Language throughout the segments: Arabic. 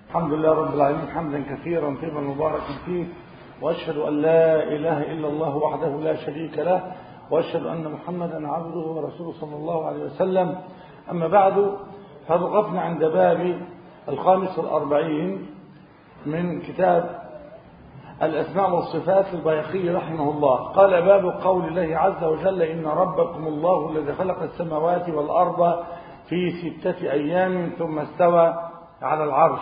الحمد لله رب العالمين حمدا كثيرا طيبا مباركا فيه، وأشهد أن لا إله إلا الله وحده لا شريك له، وأشهد أن محمدا عبده ورسوله صلى الله عليه وسلم. أما بعد، فوقفنا عند باب 45 من كتاب الأسماء والصفات البيهقي رحمه الله. قال: باب قول الله عز وجل: إن ربكم الله الذي خلق السماوات والأرض في 6 أيام ثم استوى على العرش.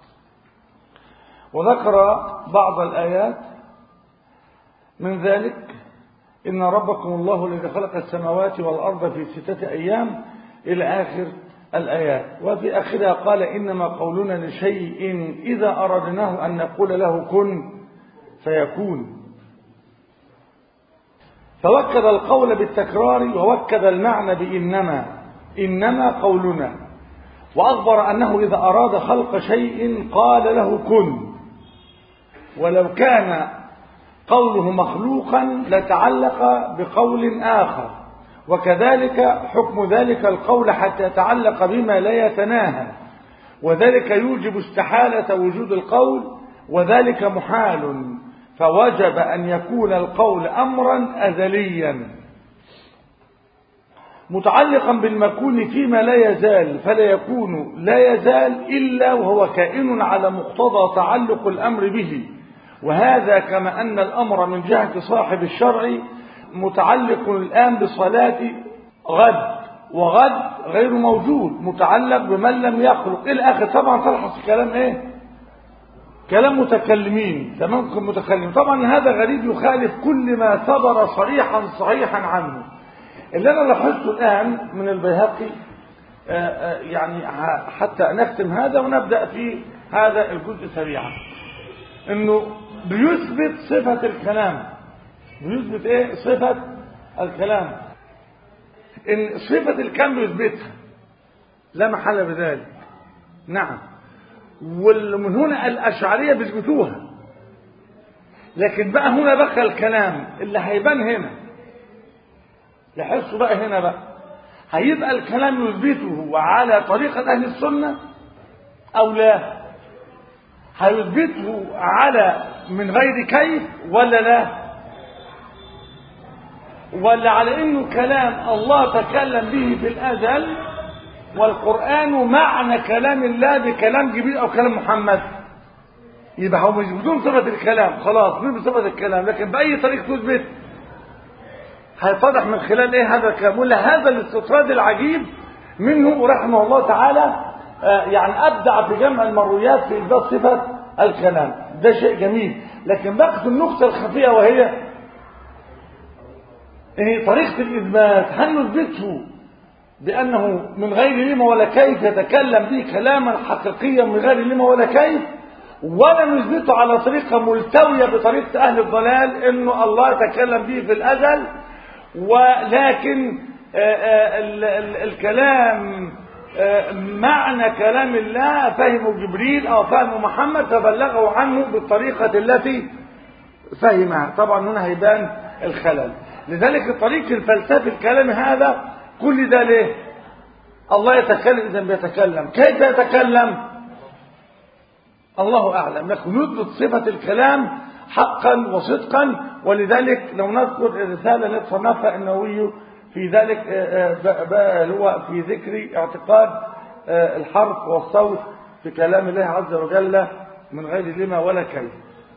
وذكر بعض الآيات من ذلك: إن ربكم الله الذي خلق السماوات والأرض في 6 أيام إلى آخر الآيات. وفي آخرها قال: إنما قولنا لشيء إذا أردناه أن نقول له كن فيكون. فوكد القول بالتكرار ووكد المعنى إنما قولنا، وأخبر أنه إذا أراد خلق شيء قال له كن، ولو كان قوله مخلوقا لتعلق بقول آخر، وكذلك حكم ذلك القول حتى يتعلق بما لا يتناهى، وذلك يوجب استحالة وجود القول، وذلك محال، فوجب أن يكون القول أمرا أزليا متعلقا بالمكون فيما لا يزال، فلا يكون لا يزال إلا وهو كائن على مقتضى تعلق الأمر به. وهذا كما أن الأمر من جهة صاحب الشرع متعلق الآن بصلاة غد، وغد غير موجود، متعلق بمن لم يخلق إلى آخر. طبعا تلحظ كلام إيه؟ كلام متكلمين، تمام، متكلم. طبعا هذا غريب يخالف كل ما صدر صحيحا عنه. اللي أنا لاحظته الآن من البيهقي يعني حتى نختم هذا ونبدأ في هذا الجزء سريعا، إنه بيثبت صفة الكلام. بيثبت إيه؟ صفة الكلام. إن صفة الكلام بيثبتها لا محل بذلك، نعم. ومن هنا الأشعرية بيثبتوها، لكن بقى هنا بقى الكلام اللي هيبان هنا، يحسوا بقى هنا بقى هيبقى الكلام يثبته على طريقة أهل السنة أو لا، هيثبته على من غير كيف ولا لا، ولا على إنه كلام الله تكلم به في الأزل، والقرآن معنى كلام الله بكلام جبريل أو كلام محمد. يبقى هم مش بدون صفة الكلام، خلاص مش بصفة الكلام، لكن بأي طريق تثبت هيتضح من خلال ايه هذا الكلام. ولا هذا الاستطراد العجيب منه رحمه الله تعالى، يعني أبدع في جمع المرويات في إثبات صفة الكلام، ده شيء جميل. لكن بقت النقطة الخفية وهي إيه؟ طريقة الإثبات. هل نثبته بأنه من غير لما ولا كيف يتكلم به كلاما حقيقيا من غير لما ولا كيف، ولا نثبته على طريقة ملتوية بطريقة أهل الضلال إنه الله يتكلم به في الأزل، ولكن الكلام معنى كلام الله فهمه جبريل أو فهمه محمد فبلغه عنه بالطريقة التي فهمها. طبعا هنا هيبان الخلل. لذلك الطريق الفلسفي الكلام هذا كل ده ليه؟ الله يتكلم، إذا بيتكلم كيف يتكلم؟ الله أعلم. لكن يثبت صفة الكلام حقا وصدقا. ولذلك لو نذكر الرسالة التي صنفها النووي في ذلك هو في ذكر اعتقاد الحرف والصوت في كلام الله عز وجل من غير لما ولا كيف.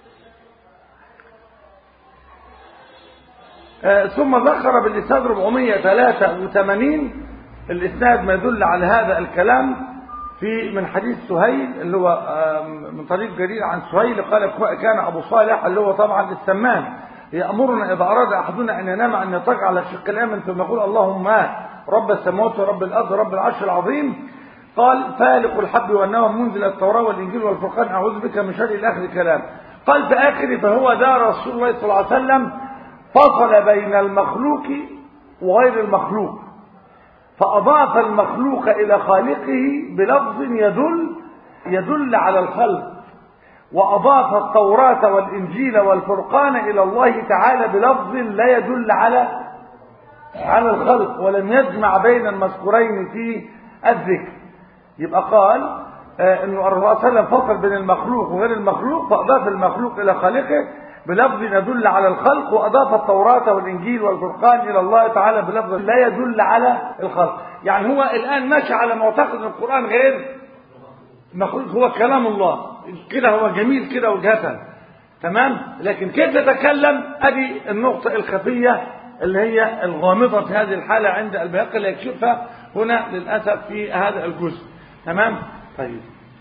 ثم ذكر بالإسناد 483 الإسناد ما يدل على هذا الكلام في من حديث سهيل اللي هو من طريق جرير عن سهيل قال: كان أبو صالح اللي هو طبعا السمان يأمرنا إذا أراد أحدنا أن ينام أن يضطجع على الشق الأيمن ثم يقول: اللهم رب السماوات ورب الأرض رب العرش العظيم، قال: فالق الحب والنوى منزل التوراة والإنجيل والفرقان أعوذ بك من شر الآخر كلام. قال في آخر: فهو ده رسول الله صلى الله عليه وسلم فصل بين المخلوق وغير المخلوق، فأضاف المخلوق إلى خالقه بلفظ يدل على الخلق، وأضاف التوراة والإنجيل والفرقان إلى الله تعالى بلفظ لا يدل على الخلق، ولم يجمع بين المذكورين في الذكر. يبقى قال: انه الرسول صلى الله عليه وسلم فصل بين المخلوق وغير المخلوق، فاضاف المخلوق الى خالقه بلفظ يدل على الخلق، واضاف التوراة والانجيل والفرقان الى الله تعالى بلفظ لا يدل على الخلق. يعني هو الان ماشي على معتقد القرآن غير مخلوق، هو كلام الله كده، هو جميل كده وجهة تمام، لكن كيف يتكلم؟ ادي النقطة الخفية اللي هي الغامضة في هذه الحالة عند البيهقي اللي يكشفها هنا للأسف في هذا الجزء. تمام. طيب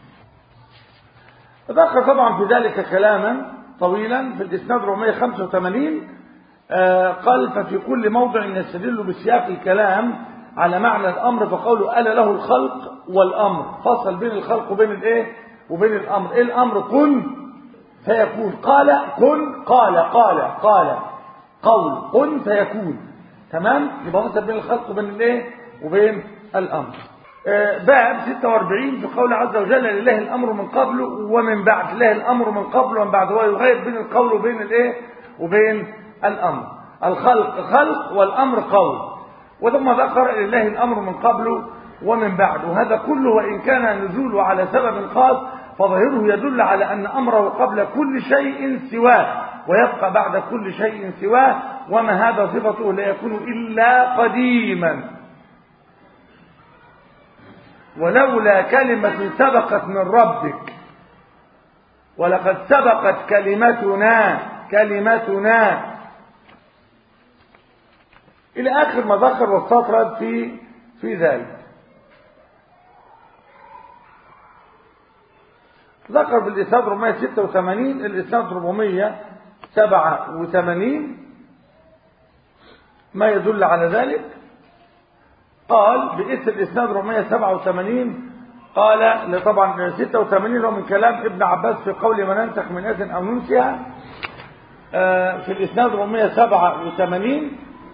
ذكر طبعا في ذلك كلاما طويلا في الإسناد 485. قال ففي كل موضع يستدل بسياق الكلام على معنى الأمر، فقوله ألا له الخلق والأمر، فصل بين الخلق وبين الايه وبين الأمر. ايه الأمر؟ كن فيكون. قال كن، قال قول كن فيكون. تمام. يبقى فصل بين الخلق وبين الايه وبين الأمر. باب 46 في قول عز وجل لله الأمر من قبل ومن بعد. لله الأمر من قبل ومن بعد، هو يغير بين القول وبين الايه وبين الأمر. الخلق خلق والأمر قول. وثم ذكر لله الأمر من قبل ومن بعد، وهذا كله وإن كان نزوله على سبب خاص فظاهره يدل على أن أمره قبل كل شيء سواه ويبقى بعد كل شيء سواه، وما هذا صفته لا يكون إلا قديما. ولولا كلمة سبقت من ربك ولقد سبقت كلمتنا إلى آخر ما ذكر واستطرد في ذلك. ذكر بالإسناد 486 الإسناد 487 ما يدل على ذلك. قال باسم الإسناد 487 قال طبعا 86 هو من كلام ابن عباس في قول من ننسخ من آية أو ننسها. في الإسناد 487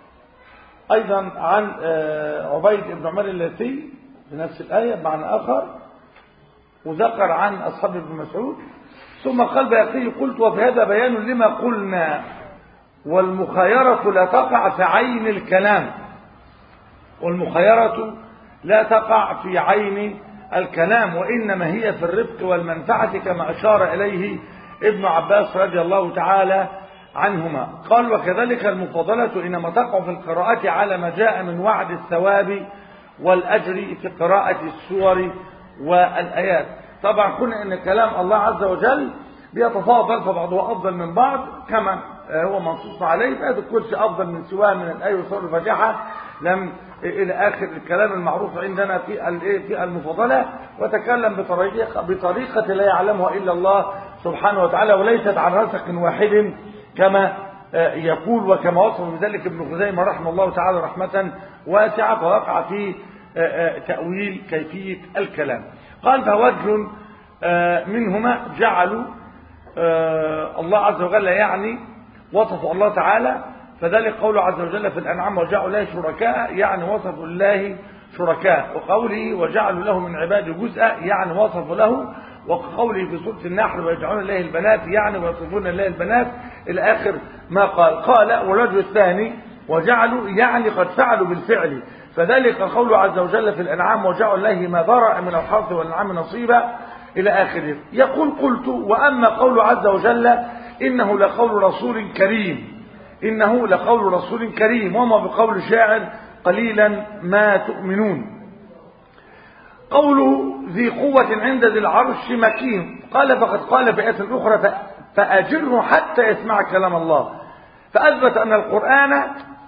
أيضا عن عبيد بن عمر الليثي في نفس الآية بمعنى آخر، وذكر عن أصحاب ابن مسعود. ثم قال بيقي قلت وفي هذا بيان لما قلنا، والمخايرة لا تقع في عين الكلام، والمخايرة لا تقع في عين الكلام، وإنما هي في الرفق والمنفعة كما أشار إليه ابن عباس رضي الله تعالى عنهما. قال وكذلك المفاضلة إنما تقع في القراءة على ما جاء من وعد الثواب والأجر في قراءة السور والآيات. طبعا كنا إن كلام الله عز وجل بيتفاضل، فبعضه أفضل من بعض كما هو منصوص عليه، فهذا الكرسي أفضل من سواه من الآية وسور الفاتحة لم إلى آخر الكلام المعروف عندنا في المفاضلة. وتكلم بطريقة لا يعلمها إلا الله سبحانه وتعالى، وليست عن نسق واحد كما يقول، وكما وصف بذلك ابن خزيمة رحمه الله تعالى رحمة واسعة، فوقع في تأويل كيفية الكلام. قال فوجه منهما جعلوا الله عز وجل يعني وصفوا الله تعالى، فذلك قوله عز وجل في الأنعام وجعلوا الله شركاء يعني وصفوا الله شركاء، وقوله وجعلوا له من عباده جزءا يعني وصفوا له، وقوله في سورة النحل ويجعلون الله البنات يعني ويصفون الله البنات إلى آخر ما قال والوجه الثاني وجعلوا يعني قد فعلوا بالفعل، فذلك قوله عز وجل في الأنعام وجعلوا الله ما ذرأ من الحرث والأنعام نصيبا إلى آخره. يقول قلت وأما قوله عز وجل إنه لقول رسول كريم، إنه لقول رسول كريم وما بقول شاعر قليلا ما تؤمنون. قوله ذي قوة عند ذي العرش مكين، قال فقد قال في آية أخرى فأجره حتى يسمع كلام الله، فأثبت أن القرآن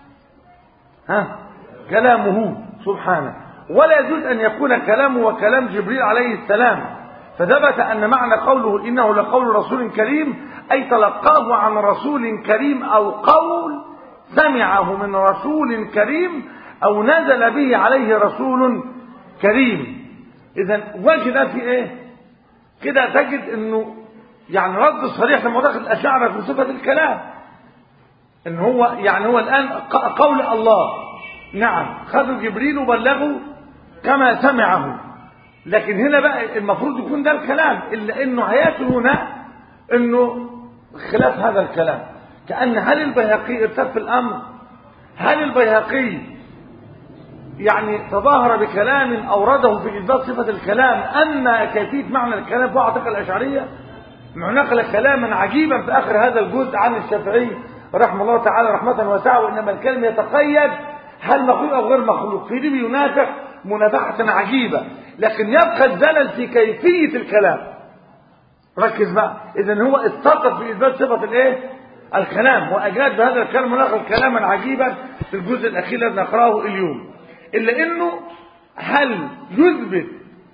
كلامه سبحانه، ولا يجوز أن يكون كلامه وكلام جبريل عليه السلام، فثبت أن معنى قوله إنه لقول رسول كريم أي تلقاه عن رسول كريم، أو قول سمعه من رسول كريم، أو نزل به عليه رسول كريم. إذن وجد في إيه كده تجد أنه يعني رد صريح لما دخل الأشاعرة في صفة الكلام، إن هو يعني هو الآن قول الله نعم خذوا جبريل وبلغوا كما سمعه، لكن هنا بقى المفروض يكون ده الكلام، إلا إنه هياته هنا إنه خلاف هذا الكلام. كأن هل البيهقي ارتب في الأمر؟ هل البيهقي يعني تظاهر بكلام أورده في إثبات صفة الكلام، أما كيفية معنى الكلام فأعتقد الأشعرية نقل كلاما عجيبا في آخر هذا الجزء عن الشافعي رحمه الله تعالى رحمة واسعة، وإنما الكلام يتقيد هل مخلوق أو غير مخلوق، في دي بينافح منافحة عجيبة، لكن يبقى الزلل في كيفية الكلام. ركز بقى، إذن هو اتصدق في إثبات صفة الإيه؟ الكلام، وأجاد بهذا الكلام ونقل كلاما عجيبا في الجزء الأخير الذي نقرأه اليوم. إلا إنه هل يثبت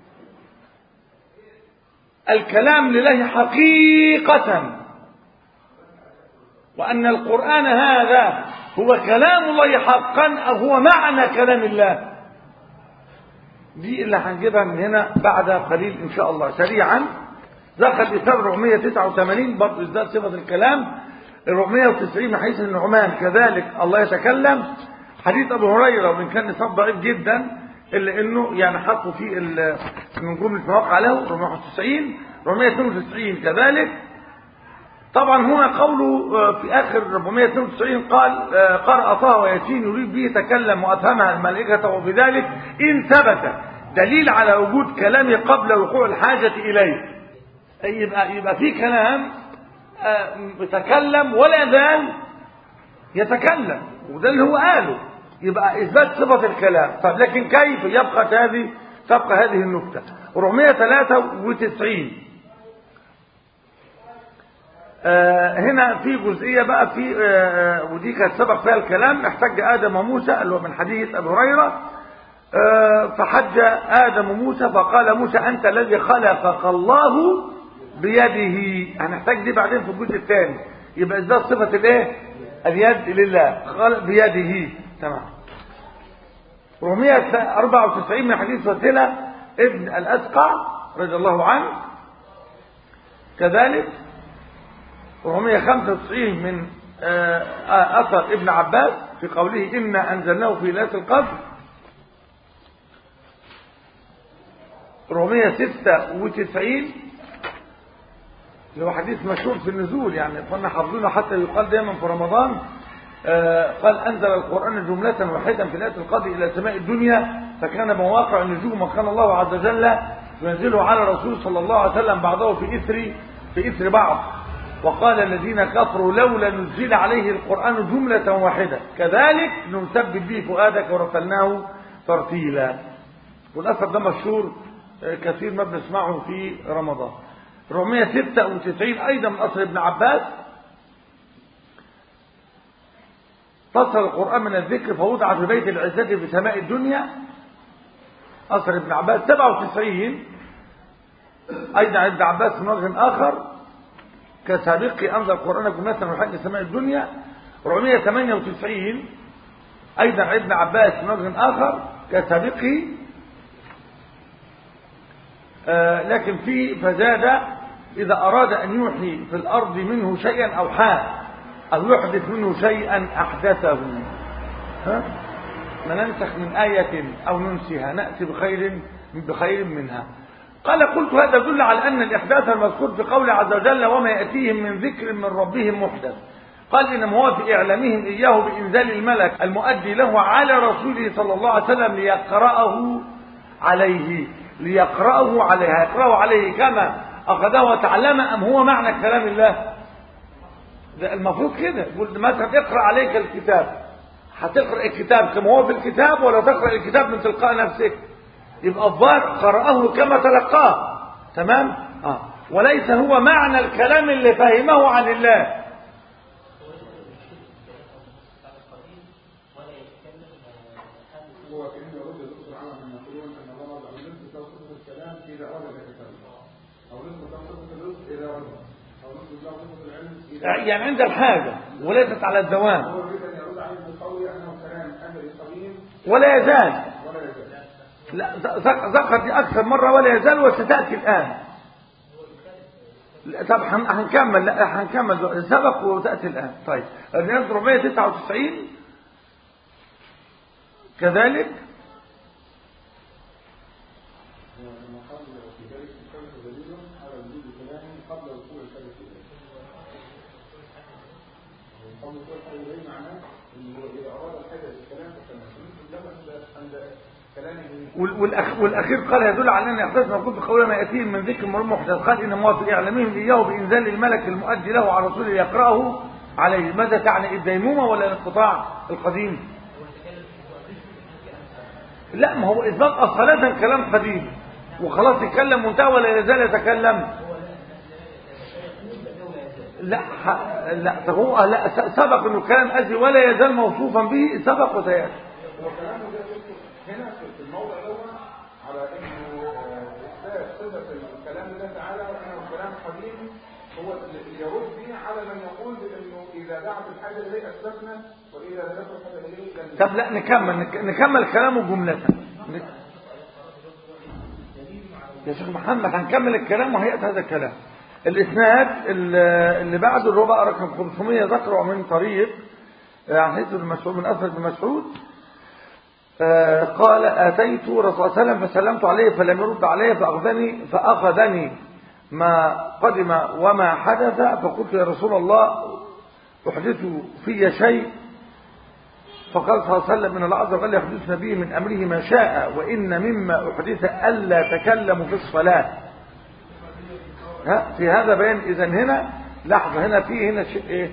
الكلام لله حقيقة وأن القرآن هذا هو كلام الله حقا أو هو معنى كلام الله؟ دي اللي هنجيبها من هنا بعد قليل إن شاء الله. سريعا ذكر الإسلام 489 برضه إثبات صفة الكلام، 490 من حديث النعمان كذلك الله يتكلم، حديث أبو هريرة وإن كان نصاب ضعيف جدا إلا إنه يعني حطوا فيه من جملة مواقع له 491 492 كذلك. طبعا هنا قوله في آخر 492 قال قرأ طه وياسين يريد به تكلم وأفهمها الملائكة، وبذلك إن ثبت دليل على وجود كلام قبل وقوع الحاجة إليه، يبقى في كلام يتكلم ولا يزال يتكلم، وده اللي هو قاله، يبقى إثبات صفة الكلام. طب لكن كيف تبقى هذه النكتة؟ 493 هنا في جزئية بقى في ودي كانت سبق فيها الكلام. احتج آدم وموسى اللي هو من حديث أبي هريرة، فحج آدم وموسى فقال موسى أنت الذي خلقك الله بيده. هنحتاج دي بعدين في الجزء الثاني، يبقى إثبات صفة الايه؟ اليد لله، خلق بيده. تمام. 494 من حديث وسيلة ابن الأسقع رضي الله عنه كذلك. 495 من أثر ابن عباس في قوله إنا أنزلناه في ليلة القدر. 496 اللي هو حديث مشهور في النزول، يعني كنا حافظينه حتى يقال دائما في رمضان، قال أنزل القرآن جملة واحدة في ليلة القدر إلى سماء الدنيا فكان مواقع النجوم، وكان الله عز وجل ينزله على رسول صلى الله عليه وسلم بعضه في إثر بعض. وقال الذين كفروا لولا نزل عليه القرآن جملة واحدة كذلك نثبت به فؤادك ورتلناه ترتيلا. والأثر ده مشهور كثير ما بنسمعه في رمضان. 496 أيضا من أثر ابن عباس فصل القرآن من الذكر فوضع في بيت العزة في سماء الدنيا. أثر ابن عباس. 97 أيضا ابن عباس من وجه آخر كسابقي أنزل القرآن جملة وحد سماء الدنيا. 498 أيضا ابن عباس من وجه آخر كسابقي، لكن في فزاد إذا أراد أن يوحي في الأرض منه شيئا أوحاه أو يحدث منه شيئا أحدثه. ما ننسخ من آية أو ننسها نأتي بخير منها. قال قلت هذا يدل على أن الإحداث المذكور في قوله عز وجل وما يأتيهم من ذكر من ربهم محدث. قال إنما هو في إعلامهم إياه بإنزال الملك المؤدي له على رسوله صلى الله عليه وسلم ليقرأه عليه كما أخذه وتعلم، أم هو معنى كلام الله؟ ده المفروض كده. قلت مثلا اقرأ عليك الكتاب، هتقرأ الكتاب كما هو في الكتاب ولا تقرأ الكتاب من تلقاء نفسك؟ يبقى الظاهر قرأه كما تلقاه. تمام. وليس هو معنى الكلام اللي فهمه عن الله. يعني عند الحاجة وليست على الدوام ولا يزال. لا ذكرت دي أكثر مرة ولا يزال وستأتي الآن. طب هنكمل. لا هنكمل سبق وتأتي الآن. طيب 499 كذلك. والأخير قال يدل على أن إحداث ما كنت قولا ما يأتيهم من ذكر مرمى محدث، قال إن موافق إعلامهم إياه بإنزال الملك المؤدي له على رسوله يقرأه عليه. ماذا تعني الديمومة ولا الانقطاع القديم؟ لا، ما هو إثبات أصالة كلام قديم وخلاص يتكلم منتهى ولا يزال يتكلم. لا هو لا سبق انه كلام ازلي ولا يزال موصوفا به، سبق وسياتي. هو كلامه ده هنا في الموضع الاول على انه اثبات صفه الكلام لله تعالى وانه كلام قديم، هو اللي يرد به على من يقول بانه اذا دعت الحاجه اليه اثبتنا واذا لم تكن الحاجه اليه. طب لا نكمل كلامه جمله. يا شيخ محمد هنكمل الكلام وهيئة هذا الكلام. الاسناد اللي بعده اللي هو بقى رقم 500 ذكره من طريق عن حديث بن مسعود من أسد بن مسعود قال اتيت رسول الله صلى الله عليه وسلم فسلمت عليه فلم يرد عليه فاخذني ما قدم وما حدث، فقلت يا رسول الله احدث في شيء؟ فقال صلى الله عليه وسلم ان الله عز وجل يحدث نبيه من امره ما شاء، وان مما احدث الا تكلموا في الصلاه. في هذا بيان. اذا هنا لحظه، هنا في هنا شيء ايه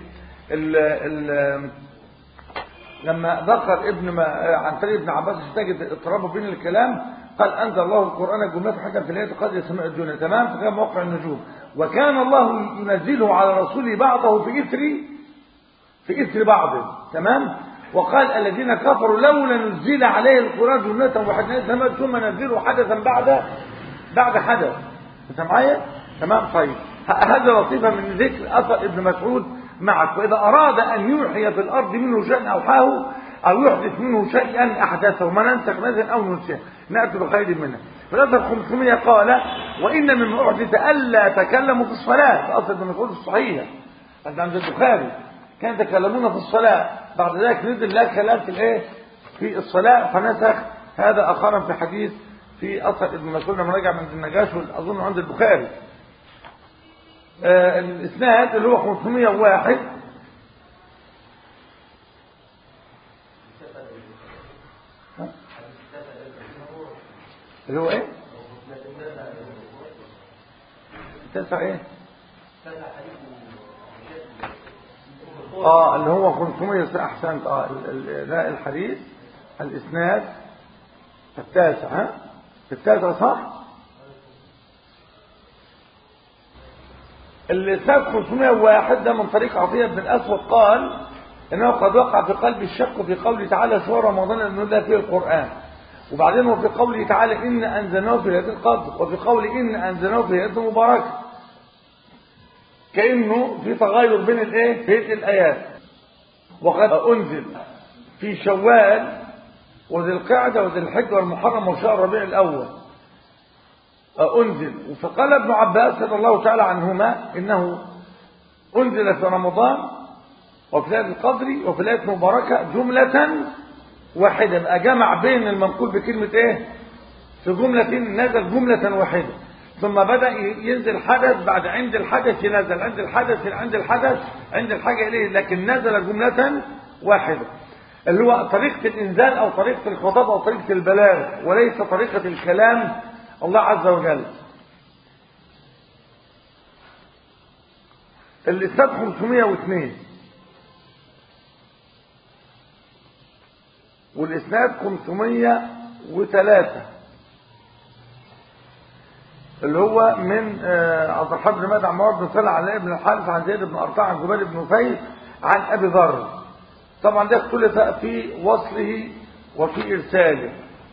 لما ذكر عن طريق ابن عباس تجد اضطراب بين الكلام، قال انزل الله القران جملة حكم في ليله قدر سماء الدنيا، تمام، فكان موقع النجوم، وكان الله ينزله على رسوله بعضه في اثر بعض، تمام. وقال الذين كفروا لولا نزل عليه القران جملة واحدة ثم نزله حدثا بعد حدث. انت معايا؟ تمام. طيب هذا لطيفه من ذكر اثر ابن مسعود معك. واذا اراد ان يوحي في الارض منه شيئا اوحاه او يحدث منه شيئا احدثه، ما ننسخ نزل او ننسخ ناتي بخير منه. في الاثر 500 قال وان مما احدث الا تكلموا في الصلاه، في اثر ابن مسعود الصحيح عند البخاري، كانوا يتكلمون في الصلاه، بعد ذلك نزل لا كلام في الايه في الصلاه فنسخ هذا اخرا في حديث في اثر ابن مسعود لما رجع من النجاشي اظن عند البخاري. الاسناد اللي هو 501 اللي هو ايه؟ تسع ايه؟ اللي هو 500 احسنت. لا الحديث الاسناد التاسع، التاسع صح؟ الاسناد 501 ده من طريق عطية بن الاسود قال انه قد وقع في قلب الشك في قوله تعالى شهر رمضان ان نزل فيه القران، وبعدين وفي قوله تعالى ان انزلناه في ليله القدر، وفي قوله ان انزلناه في ليله مباركه، كانه في تغير بين بين الايات. وقد انزل في شوال وذي القعده وذي الحجه والمحرم وشهر ربيع الاول انزل. فقال ابن عباس رضي الله تعالى عنهما انه انزل في رمضان وفي ليله القدر وفي ليله مباركه جمله واحده، بقى جمع بين المنقول بكلمه في جمله نزل جمله واحده، ثم بدا ينزل حدث بعد عند الحدث ينزل عند الحدث عند الحاجه اليه، لكن نزل جمله واحده، اللي هو طريقه الانزال او طريقه الخطاب او طريقه البلاغ، وليس طريقه الكلام الله عز وجل. الاسناد 502 والاسناد 503 اللي هو من عبد الرحمن بن مهدي عن معاذ بن صالح عن علي بن الحارث عن زيد بن ارطاع عن جبير بن نفيل عن ابي ذر. طبعا ده اختلف في وصله وفي ارساله.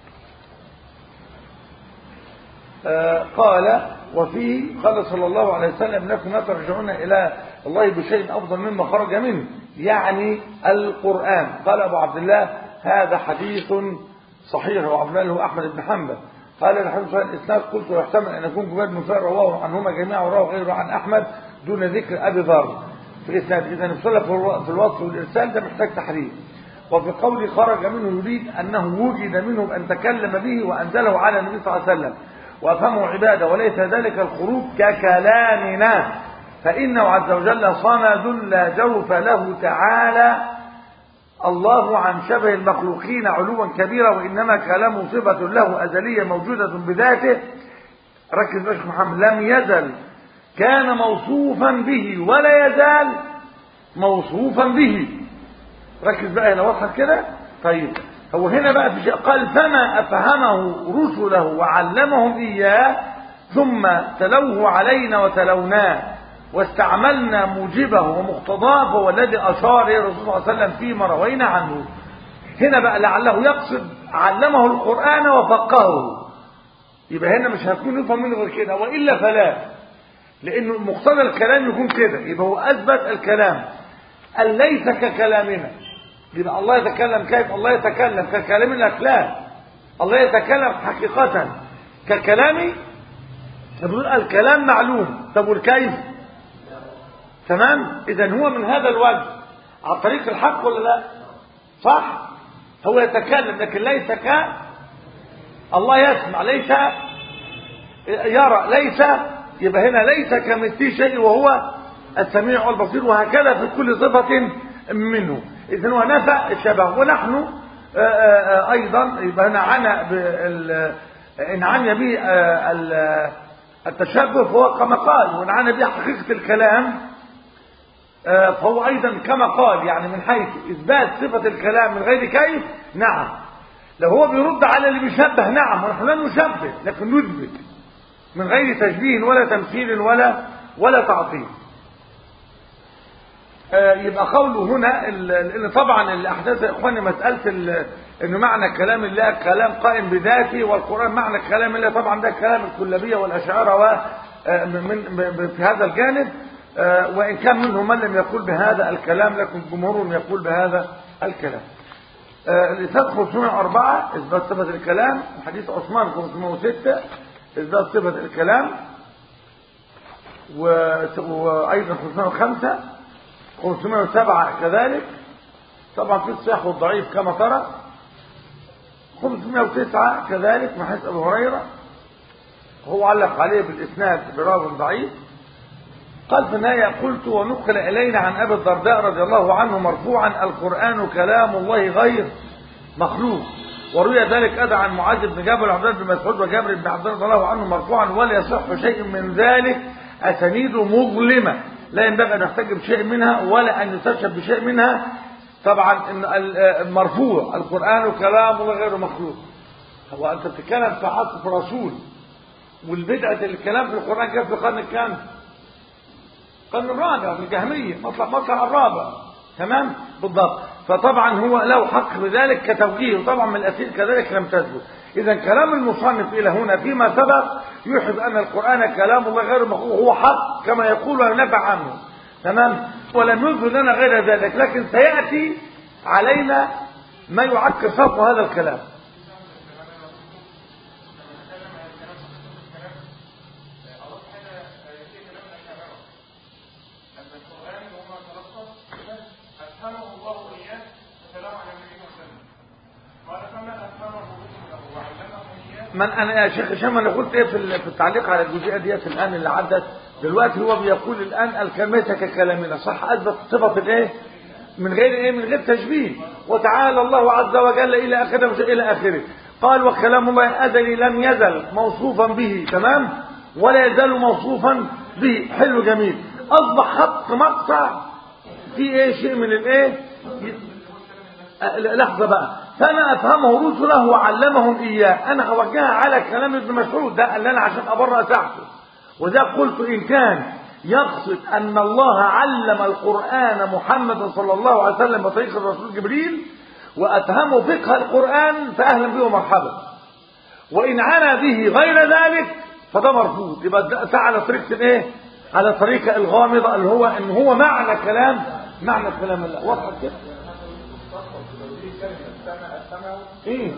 قال وفيه قال صلى الله عليه وسلم انكم لا ترجعون الى الله بشيء افضل مما خرج منه، يعني القران. قال ابو عبد الله هذا حديث صحيح، وعبد الله هو احمد بن حنبل. قال الحديث الاسناد قلت ويحتمل ان يكون جبير بن نفيل رواه عنهما جميعا ورواه غيره عن احمد دون ذكر ابي ذر في الاسناد. اذا اختلف في الوصف والارسال، ده محتاج تحرير. وفي قوله خرج منه يريد انه وجد منه بان تكلم به وانزله على النبي صلى الله عليه وسلم وافهمه عباده، وليس ذلك الخروج ككلامنا فإنه عز وجل صمد لا جوف له تعالى الله عن شبه المخلوقين علوا كبيرا، وإنما كلامه صفة له أزلية موجودة بذاته. ركز يا شيخ محمد، لم يزل كان موصوفا به ولا يزال موصوفا به. ركز بقى هنا، وضحت كده؟ طيب هو هنا بقى في شيء قال فما أفهمه رسله وعلمهم إياه ثم تلوه علينا وتلوناه واستعملنا موجبه ومقتضاه، فهو الذي أشار إليه الرسول صلى الله عليه وسلم فيما روينا عنه. هنا بقى لعله يقصد علمه القرآن وفقهه، يبقى هنا مش هتكون يفهم منه غير كده، وإلا فلا، لأنه مقتضى الكلام يكون كده. يبقى هو أثبت الكلام أن ليس ككلامنا. يبقى الله يتكلم كيف؟ الله يتكلم ككلامنا؟ لا، الله يتكلم حقيقة ككلامي. يقول الكلام معلوم، طب والكيف؟ تمام. إذا هو من هذا الوجه على طريق الحق ولا لا؟ صح؟ هو يتكلم لكن ليس الله يسمع، ليس يرى، ليس. يبقى هنا ليس كمثله شيء وهو السميع والبصير، وهكذا في كل صفة منه. إذن هو نفى الشبه. ونحن أيضا يبقى هنا إن عني به التشبه فهو كما قال، وإن عني به حقيقة الكلام فهو أيضا كما قال، يعني من حيث إثبات صفة الكلام من غير كيف. نعم، لو هو بيرد على اللي بيشبه نعم، ونحن لا نشبه لكن نثبت من غير تشبيه ولا تمثيل ولا تعطيل. يبقى قوله هنا لأن طبعا الأحداث يا إخواني مسألة إنه معنى كلام الله كلام قائم بذاته، والقرآن معنى كلام الله طبعا ده كلام الكلابية والأشاعرة في هذا الجانب، وإن كان منهم من لم يقول بهذا الكلام، لكن جمهورهم يقول بهذا الكلام. الإثبات 504 إثبات صفة الكلام، حديث عثمان 506 إثبات صفة الكلام، وأيضا 505 507 كذلك، طبعا في الصحيح والضعيف كما ترى. 509 كذلك من حديث أبي هريرة، هو علق عليه بالإسناد براو ضعيف. قال في النهاية قلت ونقل إلينا عن أبي الدرداء رضي الله عنه مرفوعا القرآن كلام الله غير مخلوق، وروي ذلك أدى عن معاذ بن جبل وعبد الله بن مسعود وجابر بن عبد الله رضي الله عنه مرفوعا، ولا يصح شيء من ذلك أسانيده مظلمة، لا ينبغي أن يحتج بشيء منها ولا أن يستشهد بشيء منها. طبعا المرفوع القرآن كلام الله غير مخلوق. هو أنت بتتكلم في عصر رسول، والبدعة الكلام في القرآن كيف في القرن الكام؟ القرن الرابع في الجهمية، مطلع الرابع. تمام بالضبط. فطبعا هو له حق بذلك كتوجيه، وطبعا من الأسئلة كذلك لم تثبت. إذا كلام المصنف إلى هنا فيما سبق يحب أن القرآن كلام الله غير مخلوق، هو حق كما يقول وينبع عنه. تمام. ولم يظهر لنا غير ذلك، لكن سيأتي علينا ما يعكر صرف هذا الكلام. من انا يا شيخ هشام انا قلت ايه في التعليق على الجزئيه ديت الان اللي عدت دلوقتي؟ هو بيقول الان الكلمات ككلامنا، صح؟ اثبت صفه الايه من غير ايه؟ من غير تشبيه. وتعالى الله عز وجل الى اخره الى اخره. قال وكلام الله ازلي لم يزل موصوفا به، تمام، ولا يزال موصوفا به. حلو جميل. اصبح خط مقطع في ايه شيء من الايه. لحظه بقى. فما أفهمه رسله وعلمهم إياه. أنا أوجهها على كلام ابن مسعود ده اللي أنا عشان أبرأ تحته، وده قلت إن كان يقصد أن الله علم القرآن محمد صلى الله عليه وسلم بطريق الرسول جبريل وأفهمه فقه القرآن فأهلا به ومرحبا، وإن عنا به غير ذلك فده مرفوض. يبقى ده على طريقة إيه؟ على طريقة الغامضة اللي هو إن هو معنى كلام الله. واضح كده؟ ايه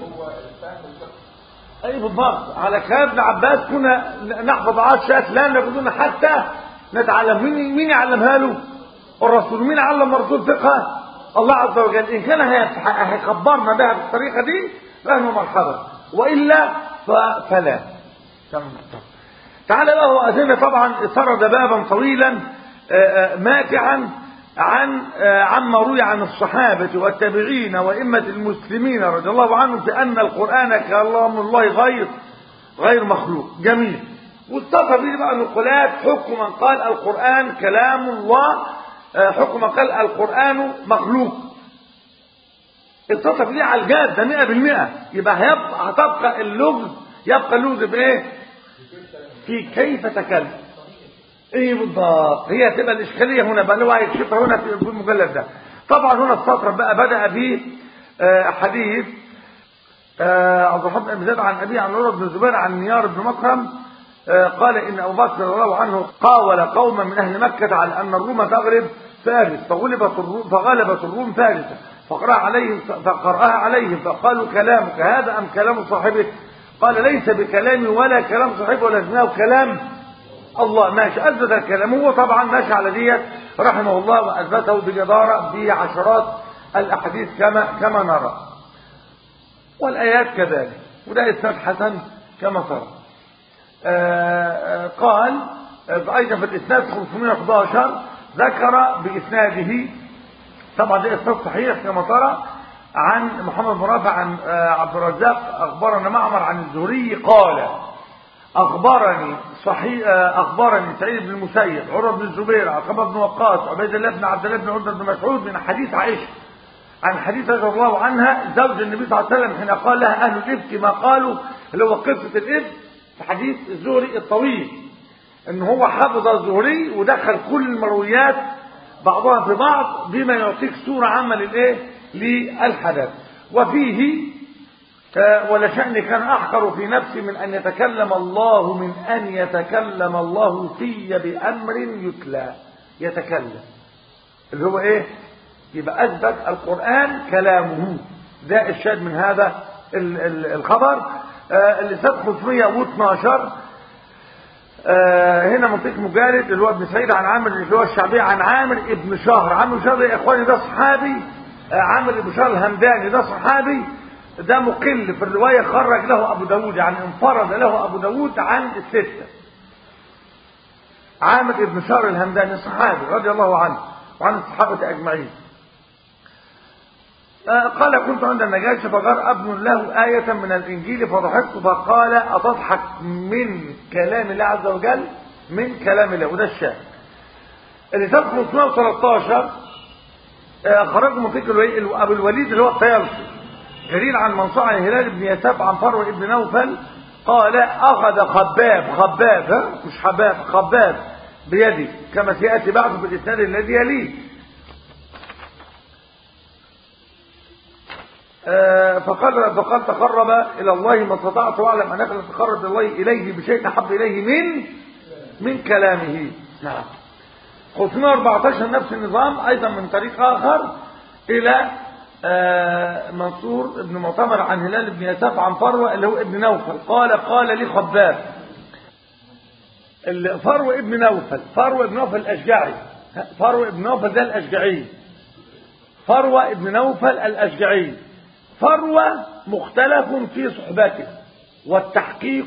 اي بالضبط. على كلام ابن عباس كنا نحفظ عشرات لا نبدون حتى نتعلم. مين يعلمها له؟ الرسول. مين علم الرسول فقه؟ الله عز وجل. ان كان هيخبرنا بها بالطريقه دي فاهلا مرحبا، والا فلا. تعالى بقى. هو أذن طبعا سرد بابا طويلا ماتعا عما روي عن الصحابة والتابعين وإمة المسلمين رضي الله عنهم في أن القرآن كلام الله غير مخلوق. جميل. واستطر به بقى النقلات حكم من قال القرآن كلام الله، حكم من قال القرآن مخلوق. استطر به على الجاد ده 100%. يبقى هتبقى اللغز، يبقى اللغز بايه؟ في كيف تكلم. ايه بالضبط؟ هي تبقى الاشكاليه هنا بقى اللي هو هيكشفها هنا في المجلد ده. طبعا هنا السطر بقى بدأ به حديث عبد الرحمن بن زيد عن ابي عن عروة بن الزبير عن نيار بن مكرم قال ان ابو بكر رضي الله عنه قاول قوما من اهل مكه على ان الروم تغلب فارس، فغلبت الروم فارس، فقرأها عليهم فقالوا كلامك هذا ام كلام صاحبه؟ قال ليس بكلامي ولا كلام صاحبه ولكنه كلام الله. ماشي، اثبت الكلام. هو طبعا ماشي على ديت رحمه الله واثبته بجداره بعشرات الاحاديث كما نرى، والايات كذلك، وده اسناد حسن كما ترى. قال ايضا في الاسناد 511 ذكر باسناده، طبعا ده اسناد صحيح كما ترى، عن محمد بن رافع عن عبد الرزاق اخبرنا معمر عن الزهري قال اخبرني سعيد بن المسيب عروة بن الزبير علقمة بن وقاص عبيد الله بن عبد الله بن عتبة بن مسعود من حديث عائشة عن حديث رضي الله عنها زوج النبي صلى الله عليه وسلم حين قال لها اهل الافك ما قالوا، اللي هو قصه الافك في حديث الزهري الطويل، ان هو حفظ الزهري ودخل كل المرويات بعضها في بعض بما يعطيك صوره عامه للحدث. وفيه ولشأن كان أحقر في نفسي من أن يتكلم الله في بأمر يتلى. يتكلم اللي هو إيه؟ يبقى أثبت القرآن كلامه. ده الشاهد من هذا الخبر. اللي سنة 512 هنا منطقة مجالد اللي هو ابن سعيد عن عامر اللي هو الشعبي عن عامر ابن شهر. عامر شهر يا إخواني ده صحابي، عامر ابن شهر الهمداني ده صحابي، ده مقل في الرواية، خرج له أبو داود، يعني انفرد له أبو داود عن الستة. عامر ابن شهر الهمداني صحابي رضي الله عنه وعن الصحابة أجمعين. قال كنت عند النجاشي فجاء ابن له آية من الإنجيل فضحكت فقال أتضحك من كلام الله عز وجل؟ من كلام الله. وده الشاهد. اللي سنة 513 خرج منطقة أبو الوليد اللي هو الطيالسي جرير عن منصور عن هلال بن يساف عن فروة ابن نوفل قال أخذ خباب مش حباب، خباب بيدي كما سيأتي بعده في الإسناد الذي يليه. فقال تقرب إلى الله ما استطعت واعلم أنك لا تقرب الله إليه بشيء أحب إليه من كلامه. نعم. 514 نفس النظام أيضا من طريق آخر إلى منصور ابن معتمر عن هلال بن يساف عن فروة اللي هو ابن نوفل قال لي خباب. فروة ابن نوفل الأشجعي. فروة ابن نوفل ده الأشجعي. فروة ابن نوفل الأشجعي. فروة مختلف في صحبته، والتحقيق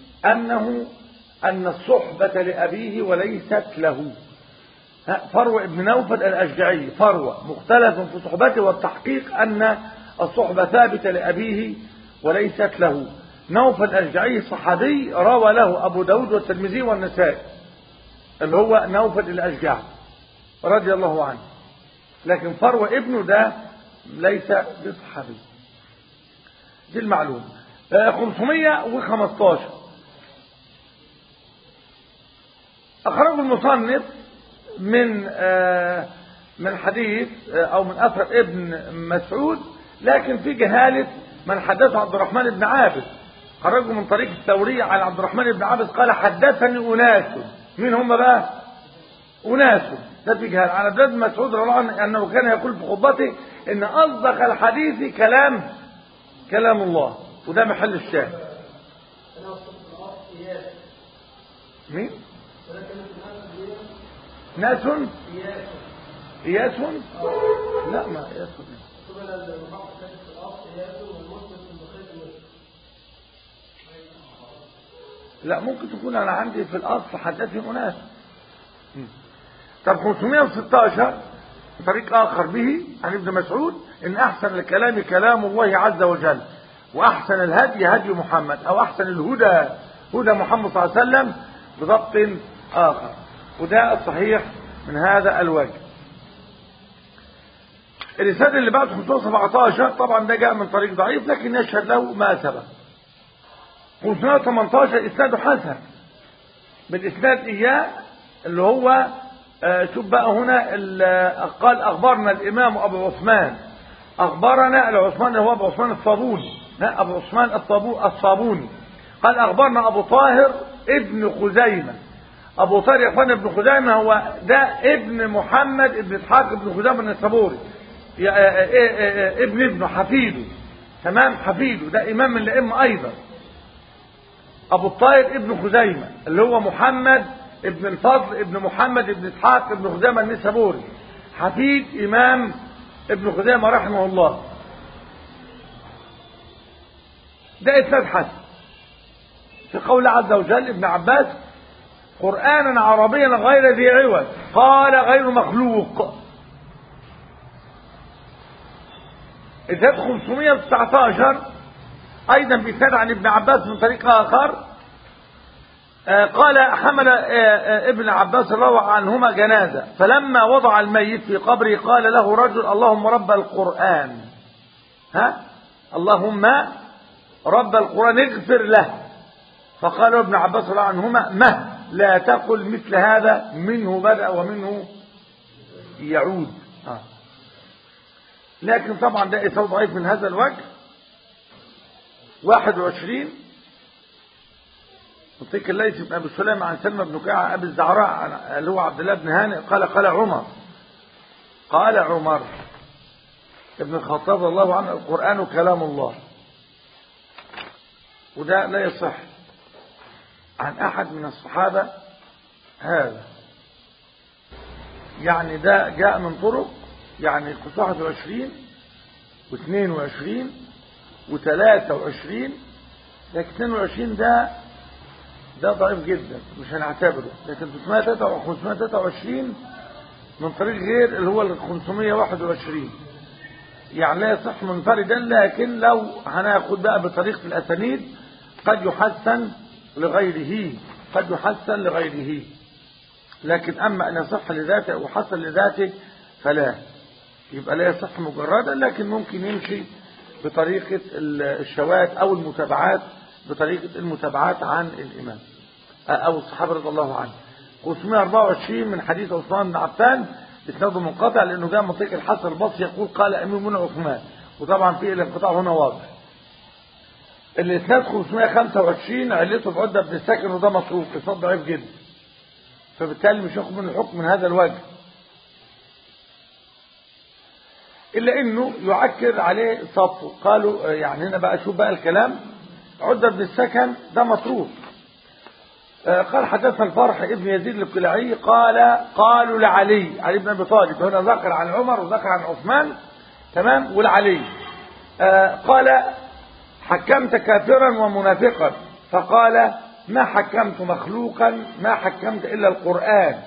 أن الصحبة لأبيه وليست له. فروة ابن نوفل الأشجعي فروة مختلف في صحبته، والتحقيق أن الصحبة ثابتة لأبيه وليست له. نوفل الأشجعي صحابي روى له أبو داود والترمذي والنسائي، اللي هو نوفل الأشجعي رضي الله عنه، لكن فروة ابنه ده ليس بصحابي. دي المعلومة. 515 أخرجه المصنف من حديث أو من أثر ابن مسعود، لكن في جهالة من حدثه عبد الرحمن بن عابس. خرجه من طريق الثوري عن عبد الرحمن بن عابس قال حدثني أناس. مين هم بقى؟ أناس. ده في جهالة. عن عبد الله بن مسعود رضي الله عنه أنه كان يقول في خطبته إن أصدق الحديث كلام الله، وده محل الشاهد. مين؟ ناس؟ إياس؟ لا ما إياس. لا ممكن تكون أنا عندي في الأصل حدثني أناس. طب 516 طريق آخر به عن ابن مسعود إن أحسن الكلام كلام الله عز وجل، وأحسن الهدي هدي محمد، أو أحسن الهدى هدى محمد صلى الله عليه وسلم بضبط آخر. وده الصحيح من هذا الوجه. الإسناد اللي بعد 517 طبعا ده جاء من طريق ضعيف لكن يشهد له ما سبق. 518 إسناده حسن بالإسناد إياه اللي هو شوف بقى هنا قال أخبرنا الإمام أبو عثمان، أخبرنا العثمان هو أبو عثمان الصابوني، لا أبو عثمان الصابوني قال أخبرنا أبو طاهر ابن خزيمة. أبو طاهر يا أخوان ابن خزيمة هو ده ابن محمد ابن إسحاق ابن خزيمة النسابوري، ابنه حفيده، تمام، حفيده ده إمام من الأئمة أيضا. أبو الطاهر ابن خزيمة اللي هو محمد ابن الفضل ابن محمد ابن إسحاق ابن خزيمة النسابوري، حفيد إمام ابن خزيمة رحمه الله. ده إسناد حسن في قول عز وجل ابن عباس قرآنا عربيا غير ذي عوج قال غير مخلوق. إسناد 519 أيضا بإسناد عن ابن عباس من طريق آخر قال حمل ابن عباس رضي الله عنهما جنازة فلما وضع الميت في قبره قال له رجل اللهم رب القرآن، اللهم رب القرآن اغفر له. فقال ابن عباس رضي الله عنهما لا تقل مثل هذا منه بدأ ومنه يعود. لكن طبعا ده إسناد ضعيف من هذا الوجه. 21 مطيق الليث بن أبي سليم عن سلمى بن كعب أبي الزعراء اللي هو عبد الله بن هانئ قال عمر ابن الخطاب رضي الله عنه القرآن كلام الله. وده لا يصح عن أحد من الصحابة هذا، يعني ده جاء من طرق يعني 21 و22 و23 لكن 22 ده ضعيف جدا مش هنعتبره، لكن 523 من طريق غير اللي هو ال 521 يعني لا يصح منفردا، لكن لو هناخد بقى بطريقة الأسانيد قد يحسن لغيره، لكن أما أن يصح لذاته أو حسن لذاته فلا، يبقى لا يصح مجردا، لكن ممكن يمشي بطريقة الشواذ أو المتابعات، بطريقة المتابعات عن الإمام أو الصحابة رضي الله عنه. 524 من حديث عثمان بن عفان إسناده منقطع لأنه جاء من طريق الحسن البصري يقول قال أمير المؤمنين عثمان، وطبعا في الانقطاع هنا واضح. الإسناد 525 علته بعدة بن الساكن وده مصروف إسناد ضعيف جدا، فبالتالي مش ياخد من الحكم من هذا الوجه، إلا إنه يعكر عليه صفه. قالوا يعني هنا بقى شوف بقى الكلام، عدة بن السكن ده مصروف. قال حدثنا الفرح ابن يزيد القلعي قالوا لعلي علي بن أبي طالب، هنا ذكر عن عمر وذكر عن عثمان، تمام، ولعلي قال حكمت كافرا ومنافقا، فقال ما حكمت مخلوقا ما حكمت إلا القرآن،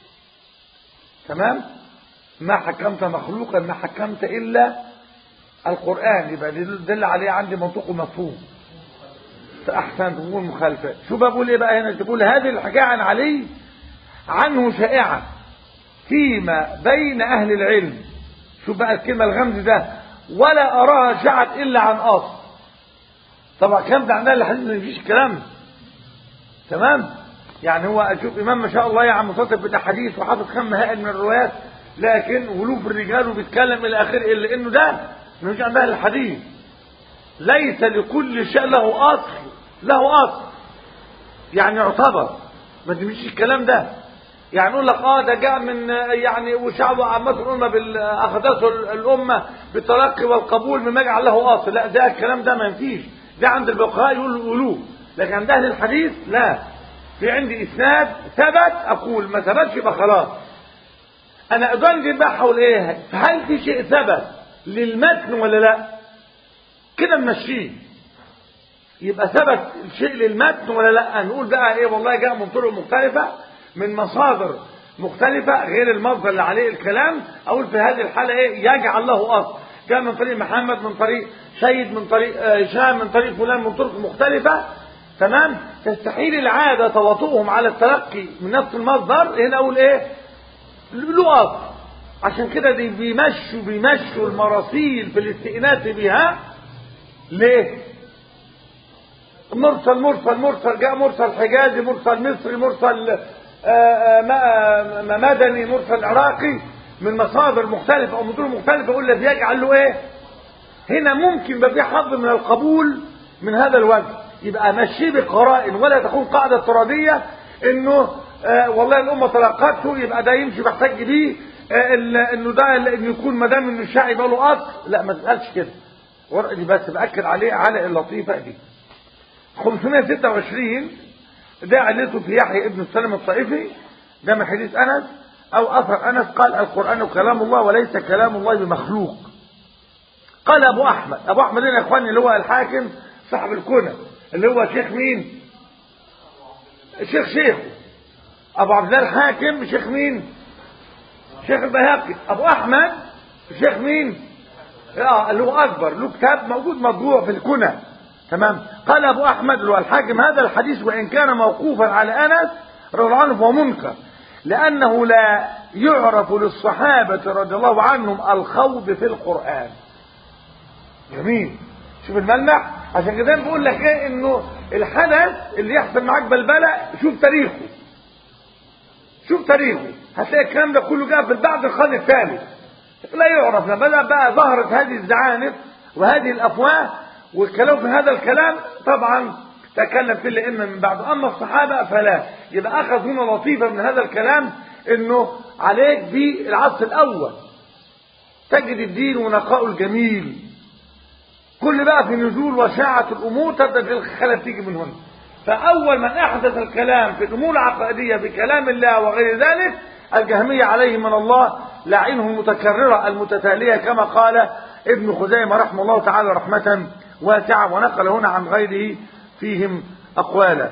تمام، ما حكمت مخلوقا ما حكمت إلا القرآن، يبقى دل عليه عندي منطق ومفهوم. فأحسن تقول مخالفة. شو بقول إيه بقى هنا؟ تقول هذه الحكاية عن علي عنه شائعة فيما بين أهل العلم، شو بقى الكلمة الغمز ده، ولا أراها شاعت إلا عن أصل. طبعا كلام ده عندنا الحديث ما فيش كلام، تمام، يعني هو أشوف إمام ما شاء الله يعني مصطف بالأحاديث وحافظ كم هائل من الروايات، لكن ولوف الرجال وبيتكلم إلى آخره، إلا إنه ده مش عندنا الحديث. ليس لكل شيء له أصل يعني يعتبر، ما تمشيش الكلام ده، يعني يقول لك ده جاء من يعني وشعب عامة الأمة أخذته الأمة بالتلقي والقبول مما يجعل له أصل، لا ده الكلام ده ما ينفيش، ده عند الفقهاء يقولوه، لكن عند أهل الحديث لا. في عندي إسناد ثبت أقول، ما ثبتش يبقى خلاص. أنا أدندن بقى حول إيه؟ هل في شيء ثبت للمتن ولا لا؟ كده نمشيه، يبقى ثبت الشيء للمتن ولا لا؟ نقول بقى ايه والله جاء من طرق مختلفة من مصادر مختلفة غير المصدر اللي عليه الكلام، أقول في هذه الحالة إيه؟ يجعل له أصل، جاء من طريق محمد، من طريق سيد، من طريق هشام، من طريق فلان، من طرق مختلفة. تمام. تستحيل العادة تواطؤهم على التلقي من نفس المصدر. هنا أقول إيه؟ له أصل. عشان كده دي بيمشوا المراسيل في الاستئناس بها. ليه؟ مرسل جاء مرسل حجازي، مرسل مصري، مرسل مدني، مرسل عراقي، من مصادر مختلفة أو مدور مختلفة. أقول لك يجعل له إيه؟ هنا ممكن يبقى في حظ من القبول من هذا الوجه، يبقى مشي بقرائن، ولا تكون قاعدة افتراضية إنه والله الأمة تلقته يبقى ده يمشي بحتاج بيه، إنه ده إنه يكون ما دام إنه الشاعر يبقى له أصل. لا، ما تسألش كده. ورقة دي بس بأكد على اللطيفة دي. 526 ده علته في يحيى ابن السلام الطائفي، ده من حديث أنس أو أثر أنس قال القرآن كلام الله وليس كلام الله بمخلوق. قال أبو أحمد هنا يا إخواني اللي هو الحاكم صاحب الكنى، اللي هو شيخ مين؟ شيخه أبو عبد الله الحاكم. شيخ مين؟ شيخ البيهقي. أبو أحمد شيخ مين؟ اللي هو أكبر، له كتاب موجود مطبوع في الكنى. تمام. قال أبو أحمد اللي هو الحاكم هذا الحديث وإن كان موقوفا على أنس رضي الله عنه فهو منكر، لأنه لا يعرف للصحابة رضي الله عنهم الخوض في القرآن. جميل. شوف الملمح. عشان كده بقول لك ايه؟ انه الحدث اللي يحصل معاك بلبله شوف تاريخه هتلاقي الكلام ده كله جاء في بعد القرن الثالث. لا يعرف. لما بدأ بقى ظهرت هذه الزعانف وهذه الافواه والكلام في هذا الكلام طبعا تكلم فيه الائمه من بعد. اما الصحابه فلا. يبقى اخذ هنا لطيفه من هذا الكلام انه عليك بالعصر الاول تجد الدين ونقاء الجميل. كل بقى في نزول وشاعة الأمور تبدأ الخلل تيجي من هنا. فأول من أحدث الكلام في الأمور العقائدية بكلام الله وغير ذلك الجهمية عليهم من الله لعنهم المتكررة المتتالية كما قال ابن خزيمة رحمه الله تعالى رحمة واسعة، ونقل هنا عن غيره فيهم أقوالا.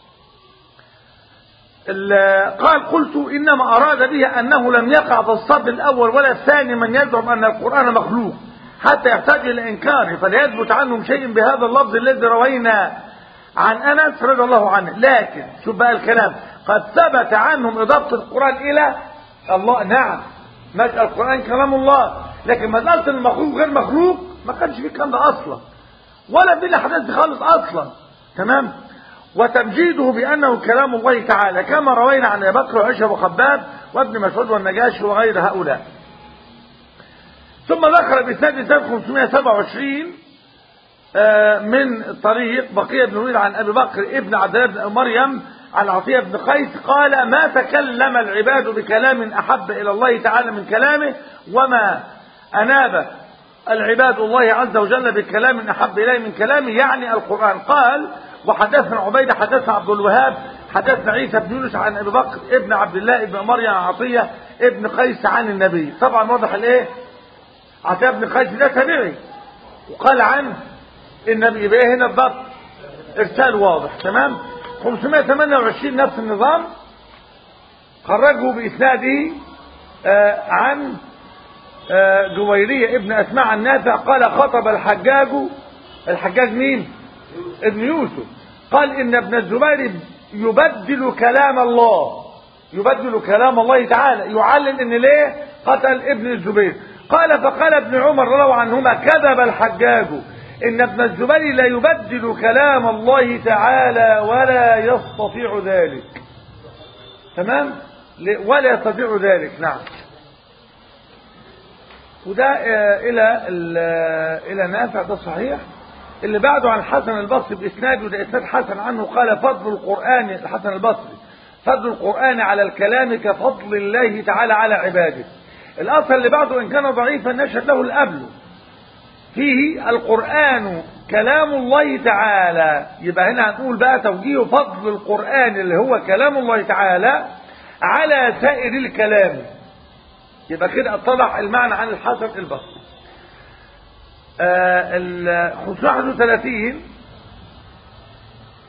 قال قلت إنما أراد به أنه لم يقع في الصف الأول ولا الثاني من يزعم أن القرآن مخلوق حتى يحتاج إلى إنكاره، فلا يثبت عنهم شيء بهذا اللفظ الذي روينا عن أنس رضي الله عنه. لكن شوف بقى الكلام، قد ثبت عنهم إضافة القرآن إلى الله. نعم، مسألة القرآن كلام الله، لكن مسألة المخلوق غير مخلوق ما كانش في الكلام ده أصلا، ولا في الأحداث دي خالص أصلا. تمام. وتمجيده بأنه كلام الله تعالى كما روينا عن أبي بكر وعائشة وخباب وابن مسعود والنجاشي وغير هؤلاء. ثم ذكر بإسناد 527 من طريق بقية بن وليد عن أبي بكر ابن عبد الله بن مريم عن عطية بن قيس قال ما تكلم العباد بكلام أحب إلى الله تعالى من كلامه، وما أناب العباد الله عز وجل بكلام أحب إليه من كلامه، يعني القرآن. قال وحدثنا عبيدة حدثنا عبد الوهاب حدثنا عيسى بن يونس عن أبي بكر ابن عبد الله ابن مريم عن عطية ابن قيس عن النبي. طبعا واضح الايه؟ عطية بن قيس ده تابعي وقال عنه النبي، يبقى هنا الضبط ارسال واضح. تمام. 528 نفس النظام خرجه بإسناده عن جويرية ابن أسماء النافع قال خطب الحجاج مين؟ ابن يوسف. قال إن ابن الزبير يبدل كلام الله تعالى، يعلل إن ليه قتل ابن الزبير. قال فقال ابن عمر رضي الله عنهما كذب الحجاج إن ابن الزبير لا يبدل كلام الله تعالى ولا يستطيع ذلك. تمام. ولا يستطيع ذلك. نعم. وده إلى نافع، ده صحيح. اللي بعده عن حسن البصري بإسناد، وده إسناد حسن عنه قال فضل القرآن، الحسن البصري فضل القرآن على الكلام كفضل الله تعالى على عباده. الأصل اللي بعده إن كان ضعيفا نشهد له الأبل فيه القرآن كلام الله تعالى. يبقى هنا هنقول بقى توجيه فضل القرآن اللي هو كلام الله تعالى على سائر الكلام. يبقى كده اتضح المعنى عن الحسن البصري. 531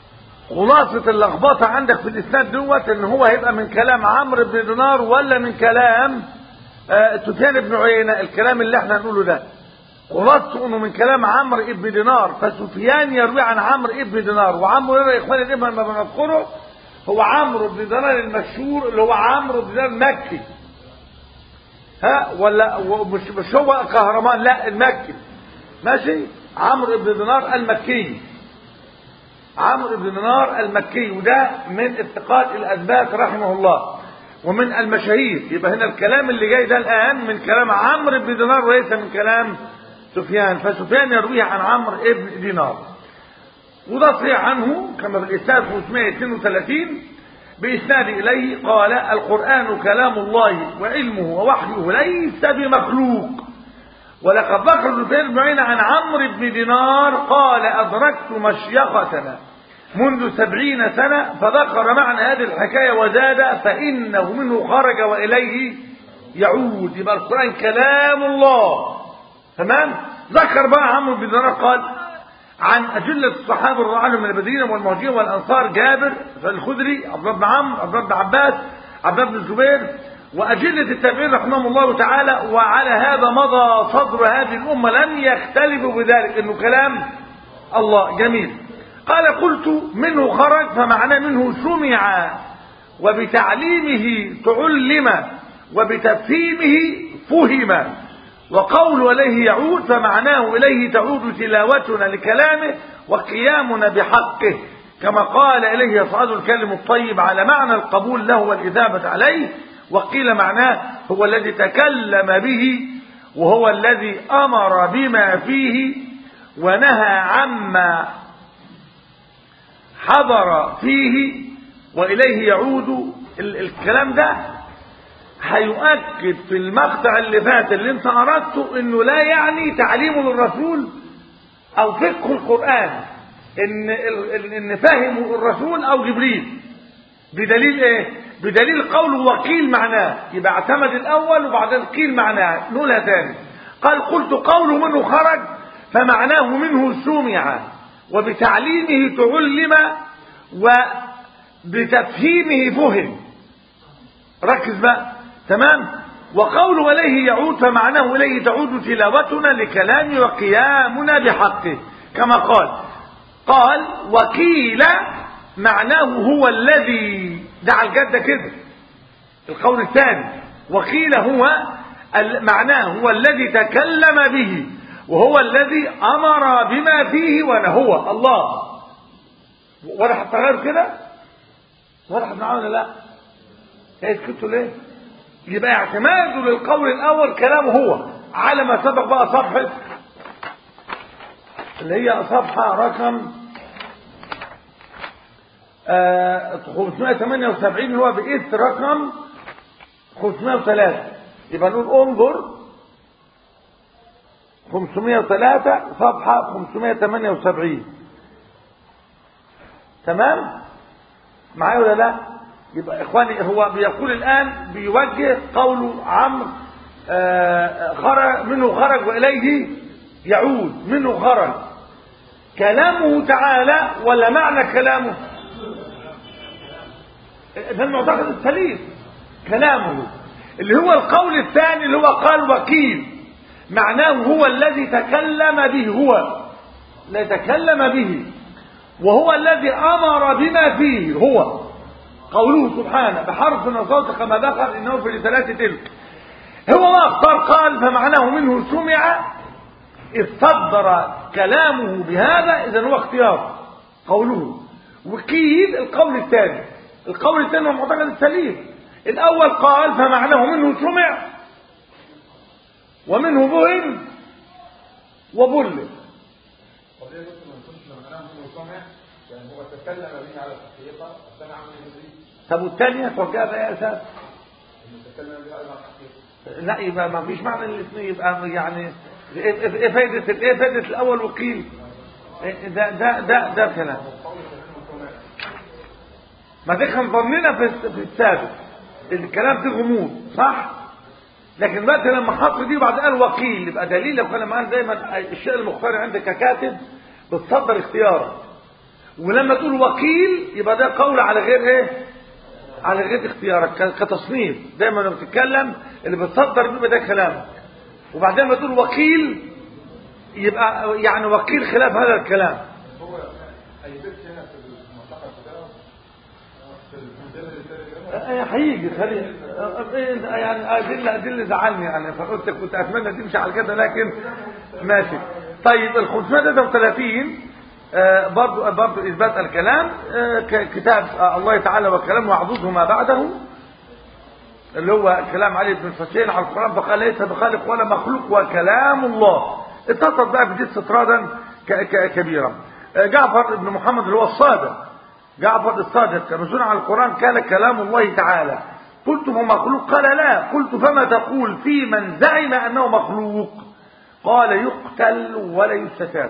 خلاصة اللخبطة عندك في الإسناد دوت إن هو هيبقى من كلام عمرو بن دينار ولا من كلام سفيان بن عيينة. الكلام اللي احنا هنقوله ده خلاصته إنه من كلام عمرو بن دينار، فسفيان يروي عن عمرو بن دينار، وعمرو يا إخواني الإبن ما بنذكره هو عمرو بن دينار المشهور اللي هو عمرو بن دينار المكي، ها ولا مش هو كهرمان، لا المكي، ماشي. عمرو بن دينار المكي، عمرو بن دينار المكي، وده من الثقات الأثبات رحمه الله ومن المشاهير. يبقى هنا الكلام اللي جاي ده الآن من كلام عمرو بن دينار وليس من كلام سفيان، فسفيان يرويه عن عمرو بن دينار، وده صحيح عنه كما في الإسناد 532 بإسناد إليه قال: القرآن كلام الله وعلمه ووحيه ليس بمخلوق. ولقد ذكر سفيان بن عيينة عن عمرو بن دينار قال: أدركت مشيختنا منذ 70 سنة، فذكر معنى هذه الحكاية وزاد: فإنه منه خرج وإليه يعود. يبقى القرآن كلام الله، تمام. ذكر بقى عمرو بن دينار قال عن أجلة الصحابة رضي الله عنهم من المدينة والمهاجرين والأنصار: جابر الخدري، عبد الله بن عمرو، عبد الله بن عباس، عبد الله بن الزبير، وأجلة التابعين رحمهم الله تعالى. وعلى هذا مضى صدر هذه الأمة، لم يختلفوا بذلك إنه كلام الله. جميل. قال: قلت: منه خرج فمعناه منه سمع وبتعليمه تعلم وبتفهيمه فهم. وقول إليه يعود فمعناه إليه تعود تلاوتنا لكلامه وقيامنا بحقه، كما قال: إليه يصعد الكلم الطيب، على معنى القبول له والإثابة عليه. وقيل معناه هو الذي تكلم به، وهو الذي أمر بما فيه ونهى عما حضر فيه وإليه يعود. الكلام ده هيؤكد في المقطع اللي فات اللي انت أردته انه لا يعني تعليمه للرسول او فقه القرآن ان فهمه الرسول او جبريل. بدليل ايه؟ بدليل قوله وقيل معناه، يبقى اعتمد الاول وبعدين قيل معناه. نقولها تاني. قال: قلت: قوله منه خرج فمعناه منه سمع وبتعليمه تعلم وبتفهيمه فهم. ركز بقى، تمام. وقوله إليه يعود فمعناه إليه تعود تلاوتنا لكلامه وقيامنا بحقه، كما قال: وقيل معناه هو الذي، ده على الجد كده القول الثاني. وقيل هو معناه هو الذي تكلم به، وهو الذي أمر بما فيه ونهى الله. ولا حتى غير كده ولا حتى معانا، لا يسكتوا ليه؟ يبقى اعتماده للقول الأول كلامه هو على ما سبق. بقى صفحة اللي هي صفحة رقم 578 هو بإث رقم 503. يبقى نقول انظر 503 صفحة 578. تمام معايا ولا لا؟ يبقى إخواني هو بيقول الآن بيوجه قوله عمرو خرج منه خرج وإليه يعود. منه خرج كلامه تعالى ولا معنى كلامه؟ ده المعتقد السليم. كلامه اللي هو القول الثاني اللي هو قال وكيل معناه هو الذي تكلم به، هو لا تكلم به، وهو الذي أمر بما فيه. هو قوله سبحانه بحرف وصوت كما ذكر إنه في رسالات تلك. هو ما اختار قال فمعناه منه سمع، إذ صدر كلامه بهذا، إذن هو اختيار قوله. وكيل القول الثاني. القول الثاني هو معتقد السليم. الأول قال فمعناه منه سمع ومنه بهم وبلغ. يعني هو تكلم به على الحقيقة سمع من الجبريل. طب والثانية توجه بها أساس؟ تكلم به على الحقيقة. لا يبقى ما فيش معنى الاثنين. يبقى يعني ايه فائدة الأول وقيل؟ ده كلام. ما ده كان ظننا في السابق الكلام فيه غموض، صح؟ لكن دلوقتي لما حط دي وبعد قال وقيل يبقى دليل. لو كان معانا دايما الشيء المختار عندك ككاتب بتصدر اختيارك، ولما تقول وقيل يبقى ده قول على غير ايه؟ على غير اختيارك كتصنيف. دايما لما بتتكلم اللي بتصدر بيبقى ده كلامك، وبعدين ما تقول وقيل يبقى يعني وقيل خلاف هذا الكلام. هو اي بيت هنا في المعتقد بتاعه في المدرس هيجي خلي يعني ادله زعلني يعني، فقلت كنت اتمنى تمشي على كده لكن ماشي. طيب ال 533 برضو اثبات الكلام، كتاب الله تعالى وكلامه وعضده ما بعده، اللي هو كلام علي بن الحسين على القران، فقال ليس بخالق ولا مخلوق وكلام الله. اتصل بقى بجد استطرادا كبيرا. جعفر بن محمد اللي هو الصادق، جعفر الصادق مسؤول عن القرآن، قال كلام الله تعالى. قلت هو مخلوق؟ قال لا. قلت فما تقول في من زعم أنه مخلوق؟ قال يقتل ولا يستتاب.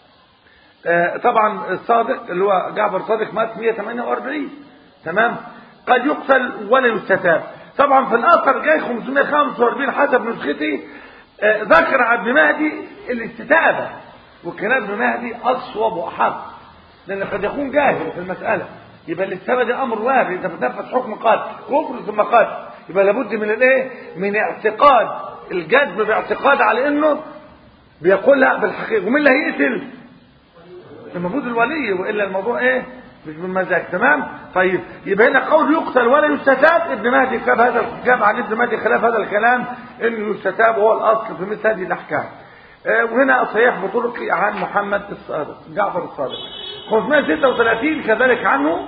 طبعا الصادق اللي هو جعفر الصادق مات 148، تمام، قد يقتل ولا يستتاب. طبعا في الأثر جاي 545 حسب نسختي، ذكر عبد مهدي الاستتابة، وكلام ابن مهدي أصوب وأحق، لأن قد يكون جاهل في المسألة. يبقى الاستتابة دي أمر وارد، إذا بتنفذ حكم قتل كفر ثم قتل، يبقى لابد من الايه؟ من اعتقاد الجذب، باعتقاد على انه بيقولها بالحقيقة. ومين اللي هيقتل؟ المفروض الولي، والا الموضوع ايه؟ مش بالمزاج. تمام. طيب يبقى هنا قول يقتل ولا يستتاب. ابن مهدي كتاب عن ابن مهدي خلاف هذا الكلام، انه يستتاب وهو الاصل في مثل هذه الاحكام. وهنا صحيح بطرق عن محمد الصادق جعفر الصادق. 536 كذلك عنه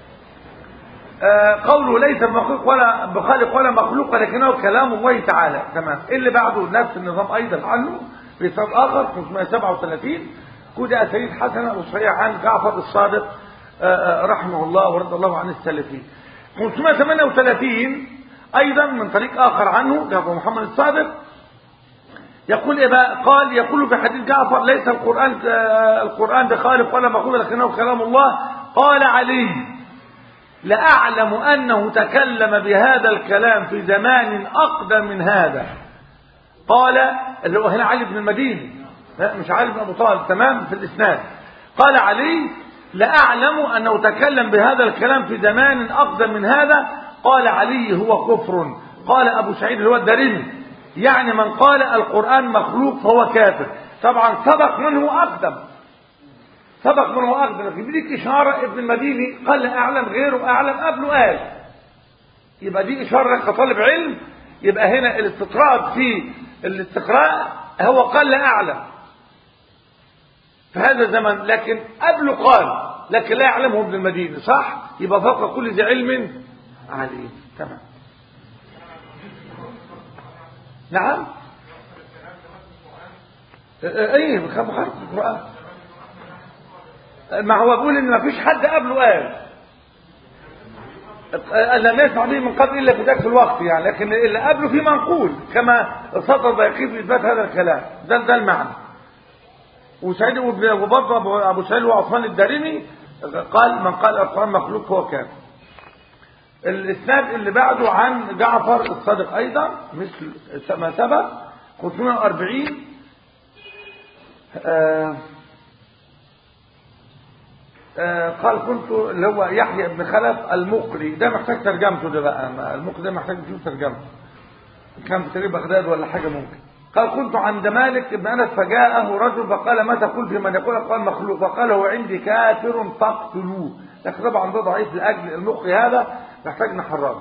قوله ليس بمخلوق ولا بخالق ولا مخلوق ولكنه كلام الله تعالى. تمام. اللي بعده نفس النظام ايضا عنه في سبب اخر 537 كده اسانيد حسنه وصحيحه عن جعفر الصادق رحمه الله ورضي الله عن السلفين. 538 ايضا من طريق اخر عنه جعفر محمد الصادق، يقول ايه بقى؟ قال يقول في حديث جعفر ليس القرآن بخالق ولا مخلوق لكنه كلام الله. قال علي لأعلم أنه تكلم بهذا الكلام في زمان أقدم من هذا. قال اللي هو هنا علي بن المديني، لا مش علي بن أبو طالب، تمام، في الإسناد. قال علي لأعلم أنه تكلم بهذا الكلام في زمان أقدم من هذا. قال علي هو كفر. قال أبو سعيد اللي هو الدارمي يعني من قال القرآن مخلوق فهو كافر. طبعا سبق من هو أقدم، سبق من هو أقدم، لكن بديك إشارة ابن المديني قال أعلم، غيره أعلم قبله قال، يبقى دي إشارة كطالب علم. يبقى هنا الاستطراد في الاستقراء هو قال أعلم في هذا الزمن، لكن قبله قال لكن لا يعلمه ابن المديني، صح؟ يبقى فوق كل ذي علم عليم. تمام. نعم. ايه بخارج القرآن، ما هو بيقول ان ما فيش حد قبله قال لم يسمع به من قبل الا في ذاك الوقت يعني، لكن اللي قبله في منقول كما سطر البيهقي في اثبات هذا الكلام. ده المعنى. وسعيد وبرضه ابو سعيد وعثمان الدارمي قال من قال القرآن مخلوق فهو كافر. الاسناد اللي بعده عن جعفر الصادق ايضا مثل ما سبق 540. قال كنت اللي هو يحيى بن خلف المقري، ده محتاج ترجمته، ده بقى المقري ده محتاج تشوف ترجمته، كان في تاريخ بغداد ولا حاجه ممكن. قال كنت عند مالك بن انس فجاءه رجل فقال ما تقول في من يقول القرآن مخلوق؟ فقال هو عندي كافر فاقتلوه. لكن طبعا ده ضعيف لاجل المقري هذا محتاج نحرره.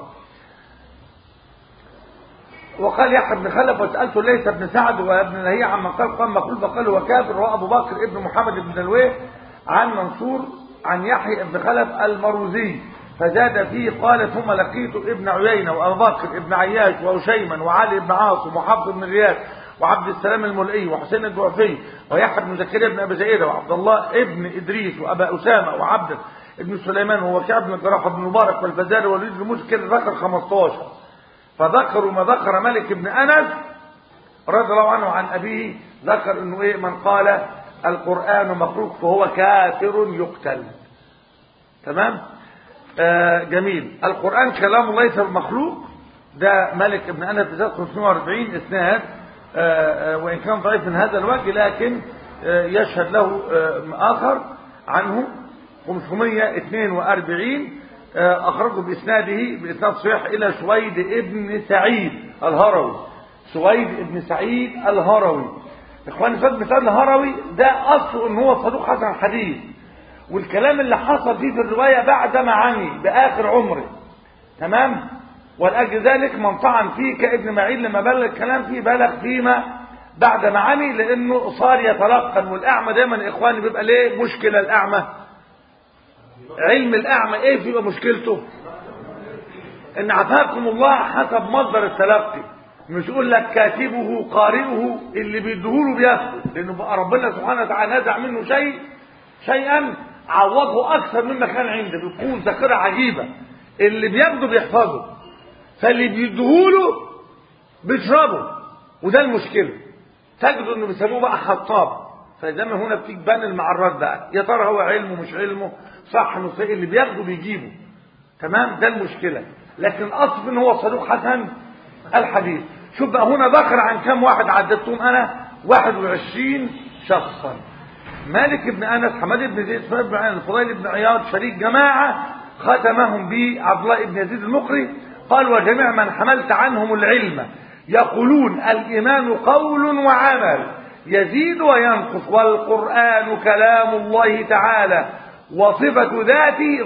وقال يحيى بن خلف وسألته ليس ابن سعد وابن لهيعة عن من قال القرآن مخلوق فقال هو كافر. وابو بكر ابن محمد بن دلويه عن منصور عن يحيى بن خلف المروزي فزاد فيه قال ثم لقيت ابن عيينة وابو بكر ابن عياش وهشيما وعلي بن عاصم وحفص بن غياث وعبد السلام الملئي وحسين الجعفي ويحيى بن زكريا بن ابي زائده وعبد الله ابن ادريس وابا اسامه وعبد ابن سليمان ووكيع بن الجراح بن مبارك والفزاري والوليد بن مسكر ذكر 15. فذكروا ما ذكر مالك بن انس رضي الله عنه عن ابيه، ذكر انه ايه؟ من قال القرآن مخلوق فهو كافر يقتل. تمام. جميل. القرآن كلام الله ليس مخلوق، ده مالك بن انس في 540 اسناد، وان كان ضعيف من هذا الوجه لكن يشهد له اخر عنه 542 أخرجه بإسناد صحيح إلى سويد ابن سعيد الهروي. سويد ابن سعيد الهروي. إخواني سويد بن سعيد الهروي ده أصله إن هو صدوق حسن الحديث، والكلام اللي حصل فيه في الرواية بعد ما عمي بآخر عمره. تمام. ولأجل ذلك من طعن فيه كابن معين لما بلغ الكلام فيه بلغ فيما بعد ما عمي، لأنه صار يتلقن. والأعمى دايما إخواني بيبقى ليه مشكلة الأعمى؟ علم الأعمى إيه بيبقى مشكلته؟ إن عافاكم الله حسب مصدر التلقي. مش يقول لك كاتبه قارئه اللي بيديهوله بياخده، لأنه بقى ربنا سبحانه وتعالى نزع منه شيئا عوضه أكثر مما كان عنده، بيكون ذاكرة عجيبة. اللي بياخده بيحفظه، فاللي بيديهوله بيشربه، وده المشكلة. تجدوا إنه بيسموه بقى حطاب. فإذا ما هنا بتيجي بان المعرات بقى، يا ترى هو علمه مش علمه، صح نص اللي بياخده بيجيبه. تمام. ده المشكلة. لكن أصل إن هو صدوق حسن الحديث. شوف بقى هنا بخر عن كم واحد عددتهم أنا؟ 21 شخصا. مالك بن أنس، حماد بن زيد، سفيان بن عيينة، الفضيل بن عياض، شريك جماعة ختمهم بعبد الله بن يزيد المقري. قال وجميع من حملت عنهم العلم يقولون الإيمان قول وعمل يزيد وينقص، والقرآن كلام الله تعالى وصفة ذاته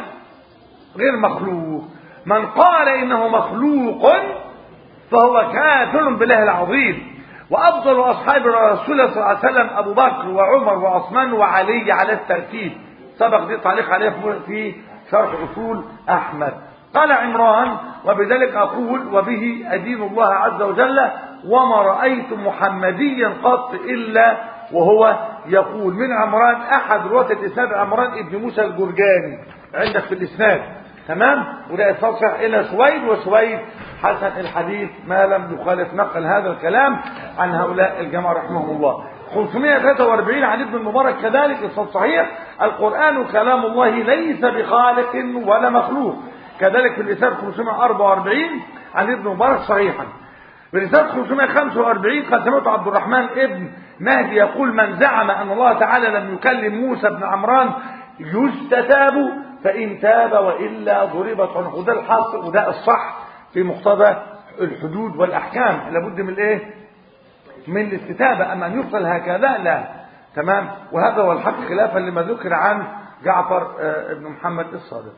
غير مخلوق. من قال إنه مخلوق فهو كافر بالله العظيم. وأفضل أصحاب رسول الله صلى الله عليه وسلم أبو بكر وعمر وعثمان وعلي على الترتيب. سبق دي تعليق عليه في شرح أصول أحمد. قال عمران وبذلك أقول وبه أدين الله عز وجل وما رأيت محمديا قط إلا وهو يقول. من عمران أحد رواة الإسناد عمران ابن موسى الجرجاني عندك في الإسناد. تمام. وده يتصح إلى سويد، وسويد حسن الحديث ما لم يخالف نقل هذا الكلام عن هؤلاء الجماعة رحمهم الله. 543 عن ابن المبارك كذلك الصوت صحيح القرآن كلام الله ليس بخالق ولا مخلوق. كذلك في الإسناد 544 عن ابن المبارك صحيحا. في الإسناد 545 قد سمعت عبد الرحمن ابن مهدي يقول من زعم أن الله تعالى لم يكلم موسى بن عمران يستتاب فإن تاب وإلا ضربت عنقه. وده الحاصل وده الصح في مقتضى الحدود والأحكام. لابد من الايه؟ من الاستتابة. أما أن يفصل هكذا لا. تمام. وهذا هو الحق خلافا لما ذكر عن جعفر بن محمد الصادق.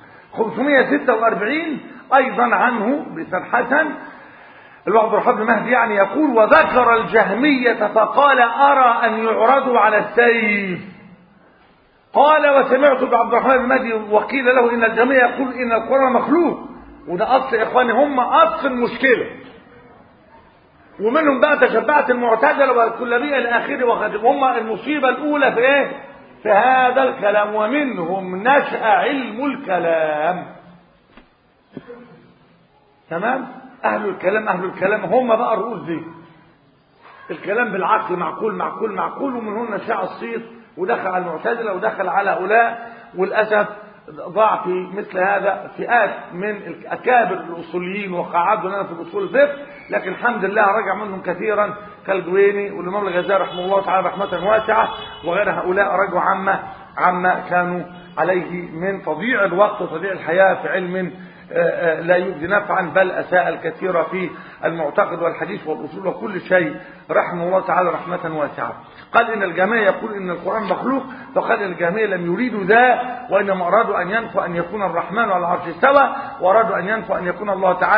546 أيضا عنه بإسناد حسن الوعد الرحمن بن مهدي يعني يقول وذكر الجهمية فقال أرى أن يعرضوا على السيف. قال وسمعت بعبد الرحمن بن مهدي وقيل له إن الجهمية يقول إن القرآن مخلوق. وده أصل إخواني هم أصل المشكلة. ومنهم بقى تشبعت المعتزلة والكلابية الآخرة وهم المصيبة الأولى في إيه؟ في هذا الكلام. ومنهم نشأ علم الكلام. تمام. أهل الكلام هم بقى الرؤوس دي. الكلام بالعقل معقول ومن هنا شاع الصيت ودخل على المعتزلة ودخل على هؤلاء. وللأسف ضاع في مثل هذا فئات من الأكابر الأصوليين وقعدوا لنا في الأصول الفقه. لكن الحمد لله رجع منهم كثيرا كالجويني والإمام الغزالي رحمه الله تعالى رحمة واسعة وغير هؤلاء رجعوا عما كانوا عليه من تضييع الوقت وتضييع الحياة في علم لا يجدي نفعا بل أساء الكثير في المعتقد والحديث والأصول وكل شيء رحمه الله تعالى رحمة واسعة. قال إن الجهمية يقول إن القرآن مخلوق فقال إن الجهمية لم يريدوا ذا وإنما أرادوا أن ينفوا أن يكون الرحمن على العرش استوى وأرادوا أن ينفوا أن يكون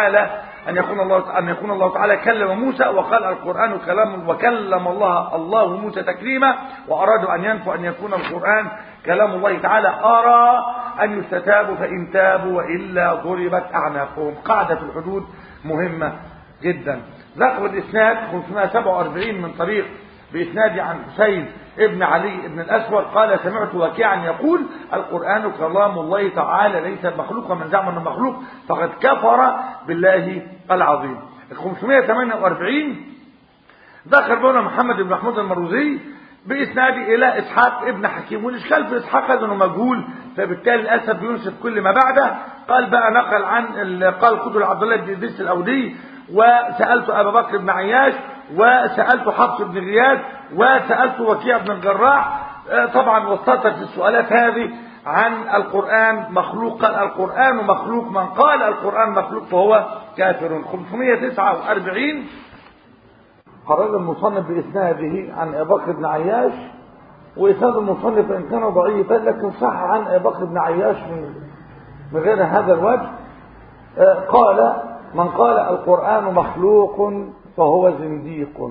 الله تعالى كلم موسى وقال القرآن كلام وكلم الله موسى تكليما وأرادوا أن ينفوا أن يكون القرآن كلام الله تعالى أرى أن يستتابوا فإن تابوا وإلا ضربت أعناقهم. قاعدة في الحدود مهمة جدا. ذكر الإسناد 547 من طريق بإسناد عن حسين ابن علي ابن الأسود قال سمعت وكيعا يقول القرآن كلام الله تعالى ليس مخلوقا من زعم انه مخلوق فقد كفر بالله العظيم. 548 ذكر بنا محمد بن محمود المروزي بإسناد إلى إسحاق ابن حكيم. والإشكال في إسحاق أنه مجهول فبالتالي الأسف ينسب كل ما بعده. قال بقى نقل عن قال قدر عبد الله بن إدريس الأودي وسألت أبا بكر بن عياش وسألت حفص بن غياث وسألت وكيع بن الجراح. طبعا وسطت في السؤالات هذه عن القرآن مخلوق. قال القرآن مخلوق، من قال القرآن مخلوق فهو كافر. 549 خرج المصنف بإسناده عن أبي بكر بن عياش، وإسناد المصنف إن كان ضعيفا لكن صح عن أبي بكر بن عياش من غير هذا الوجه. قال من قال القرآن مخلوق فهو زنديق.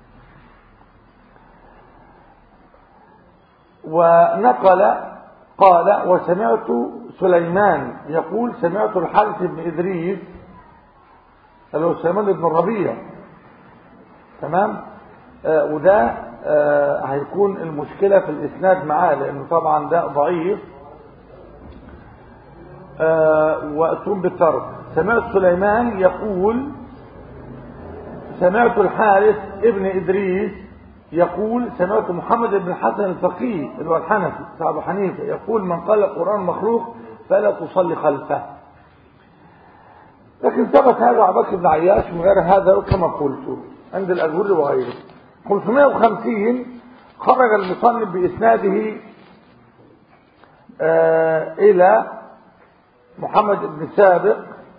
ونقل قال وسمعت سليمان يقول سمعت الحارث بن إدريس اللي هو سليمان بن الربيع، تمام. وده هيكون المشكلة في الإسناد معاه لأنه طبعا ده ضعيف وأتم بالترك. سمعت سليمان يقول سمعت الحارث ابن إدريس يقول سمعت محمد بن الحسن الفقيه اللي هو الحنفي صاحب حنيفة يقول من قال القرآن مخلوق فلا تصلي خلفه. لكن ثبت هذا عن بكر بن عياش من غير هذا كما قلت عند الأجور وغيره. 550 خرج المصنف بإسناده إلى محمد بن سابق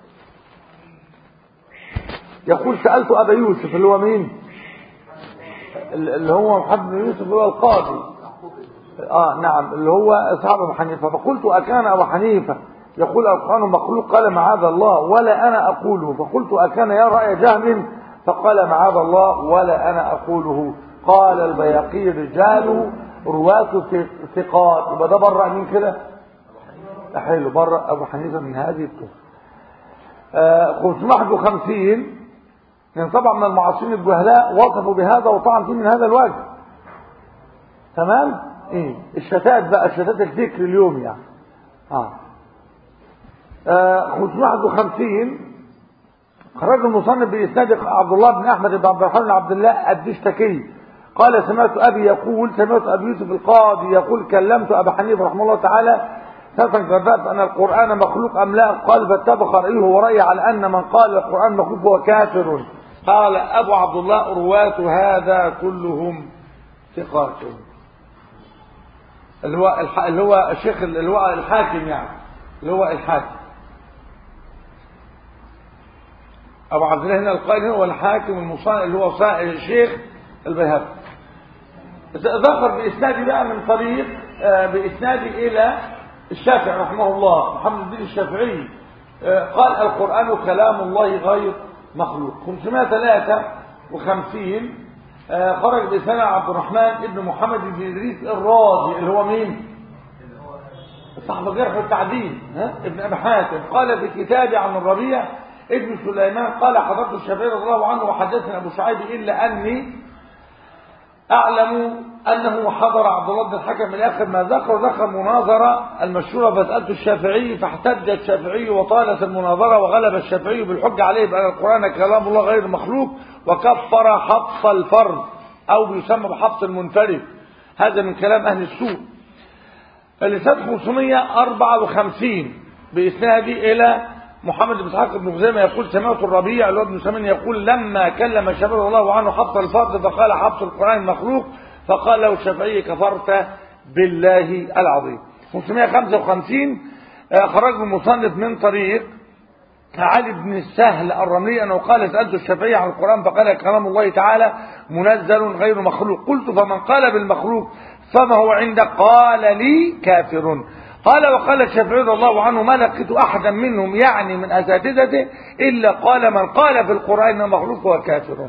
يقول سألت أبا يوسف اللي هو مين؟ اللي هو محمد بن يوسف اللي هو القاضي نعم اللي هو أصحاب أبو حنيفة، فقلت أكان أبو حنيفة يقول القرآن مخلوق؟ قال معاذ الله ولا أنا أقوله. فقلت أكان يا رأي جهم؟ فقال معاذ الله ولا أنا أقوله. قال البياقي رجال رواة ثقات. يبقى ده برأ مين كده؟ حلو، برأ أبو حنيفة من هذه التهمة. 551 يعني طبعا من المعاصرين الجهلاء وصفوا بهذا وطعن فيه من هذا الوجه، تمام. الشتات بقى شتات الذكر اليوم يعني 551 خرج المصنف بإسناد عبد الله بن أحمد بن عبد الرحمن بن عبد الله الدشتكي قال سمعت أبي يقول سمعت أبي يوسف القاضي يقول كلمت أبا حنيفة رحمه الله تعالى فتنكرت أن القرآن مخلوق أم لا؟ قال فاتبخ رأيه ورأي على أن من قال القرآن مخلوق هو كافر. قال أبو عبد الله رواة هذا كلهم ثقات. اللي هو الشيخ اللي هو الحاكم يعني اللي هو الحاكم أبو عبد الله هنا القائل هو الحاكم المصنف اللي هو الشيخ البيهقي. ذكر بإسنادي بقى من طريق بإسنادي إلى الشافعي رحمه الله محمد الدين الشافعي قال القرآن كلام الله غير مخلوق. 553 خرج بإسناد عبد الرحمن ابن محمد بن إدريس الرازي اللي هو مين؟ صاحب الجرح والتعديل ابن أبي حاتم قال في كتابه عن الربيع ابن سليمان قال حضرت الشافعي رضي الله عنه وحدثني أبو سعيد إلا أني أعلم أنه حضر عبد الله بن الحكم من آخر ما ذكر مناظرة المشهورة فسألت الشافعي فاحتج الشافعي وطالت المناظرة وغلب الشافعي بالحج عليه بأن القرآن كلام الله غير مخلوق وكفر حفص الفرد أو بيسمى بحفص المنفرد. هذا من كلام أهل السوء. الإسناد 554 بإسنادي إلى محمد بن اسحاق بن خزيمة يقول سمعت الربيع اللي هو ابن سمين يقول لما كلم الشافعي رضي الله عنه حفص الفرد فقال حفص القرآن مخلوق فقال له الشافعي كفرت بالله العظيم. 555 خرج المصنف من طريق علي بن السهل الرملي انه قال سألت الشافعي عن القرآن فقال كلام الله تعالى منزل غير مخلوق. قلت فمن قال بالمخلوق فما هو عندك؟ قال لي كافر. قال وقال الشافعي رضي الله عنه ما لقيت احدا منهم يعني من اساتذته الا قال من قال في القرآن مخلوق هو كافر.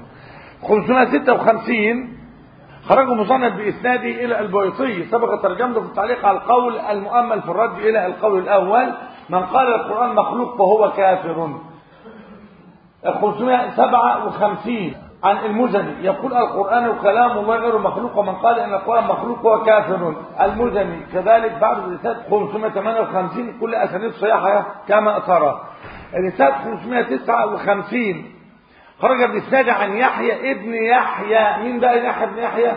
556 خرج مصنف بإسنادي إلى البيطي سبق ترجمته في التعليق على القول المؤمل في الرد إلى القول الأول من قال القرآن مخلوق فهو كافر. 557 عن المزني يقول القرآن كلام الله غير مخلوق ومن قال إن القرآن مخلوق هو كافر. المزني كذلك بعد الإسناد 558 كل أسانيد صحيحة كما ترى. الإسناد 559 خرج بإسناد عن يحيى ابن يحيى. مين بقى يحيى ابن يحيى؟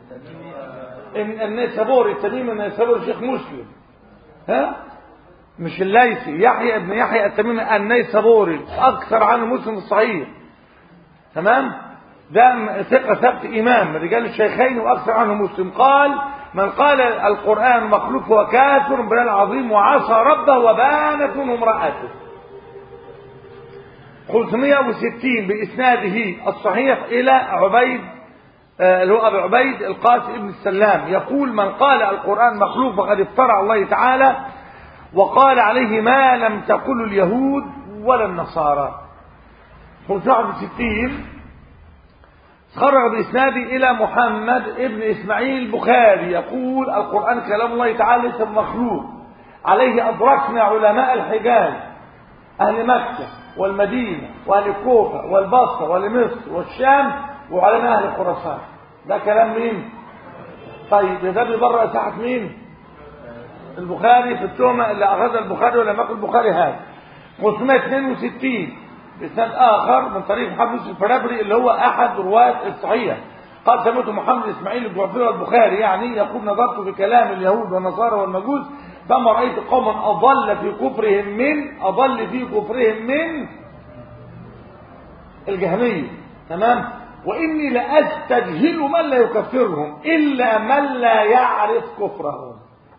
النيسابوري التميمي النيسابوري شيخ مسلم مش الليثي. يحيى ابن يحيى التميمي النيسابوري أكثر عنه مسلم الصحيح، تمام. ده ثقة ثبت إمام رجال الشيخين وأكثر عنه مسلم. قال من قال القرآن مخلوق هو كافر بالله العظيم وعصى ربه وبانت منه امرأته. 560 بإسناده الصحيح إلى عبيد اللي هو أبي عبيد القاسم ابن السلام يقول: من قال القرآن مخلوق فقد افترى على الله تعالى وقال عليه ما لم تقل اليهود ولا النصارى. 561 خرج بإسناده إلى محمد ابن إسماعيل البخاري يقول: القرآن كلام الله تعالى ليس مخلوق، عليه أدركنا علماء الحجاز أهل مكة والمدينة وأهل الكوفة والبصرة ومصر والشام وعلماء أهل خراسان. ده كلام مين؟ طيب ده بيبرأ ساحة مين؟ البخاري في التهمة اللي أخذها البخاري ولم يقل البخاري هذا. 562 بإسناد آخر من طريق محمد يوسف الفرابري اللي هو أحد رواة الصحيح قال: سمعت محمد إسماعيل الجعفري والبخاري يعني يقول: نظرت في كلام اليهود والنصارى والمجوس فما رأيت قوما أضل في كفرهم من الجهمية. تمام. وإني لأستجهل من لا يكفرهم إلا من لا يعرف كفرهم.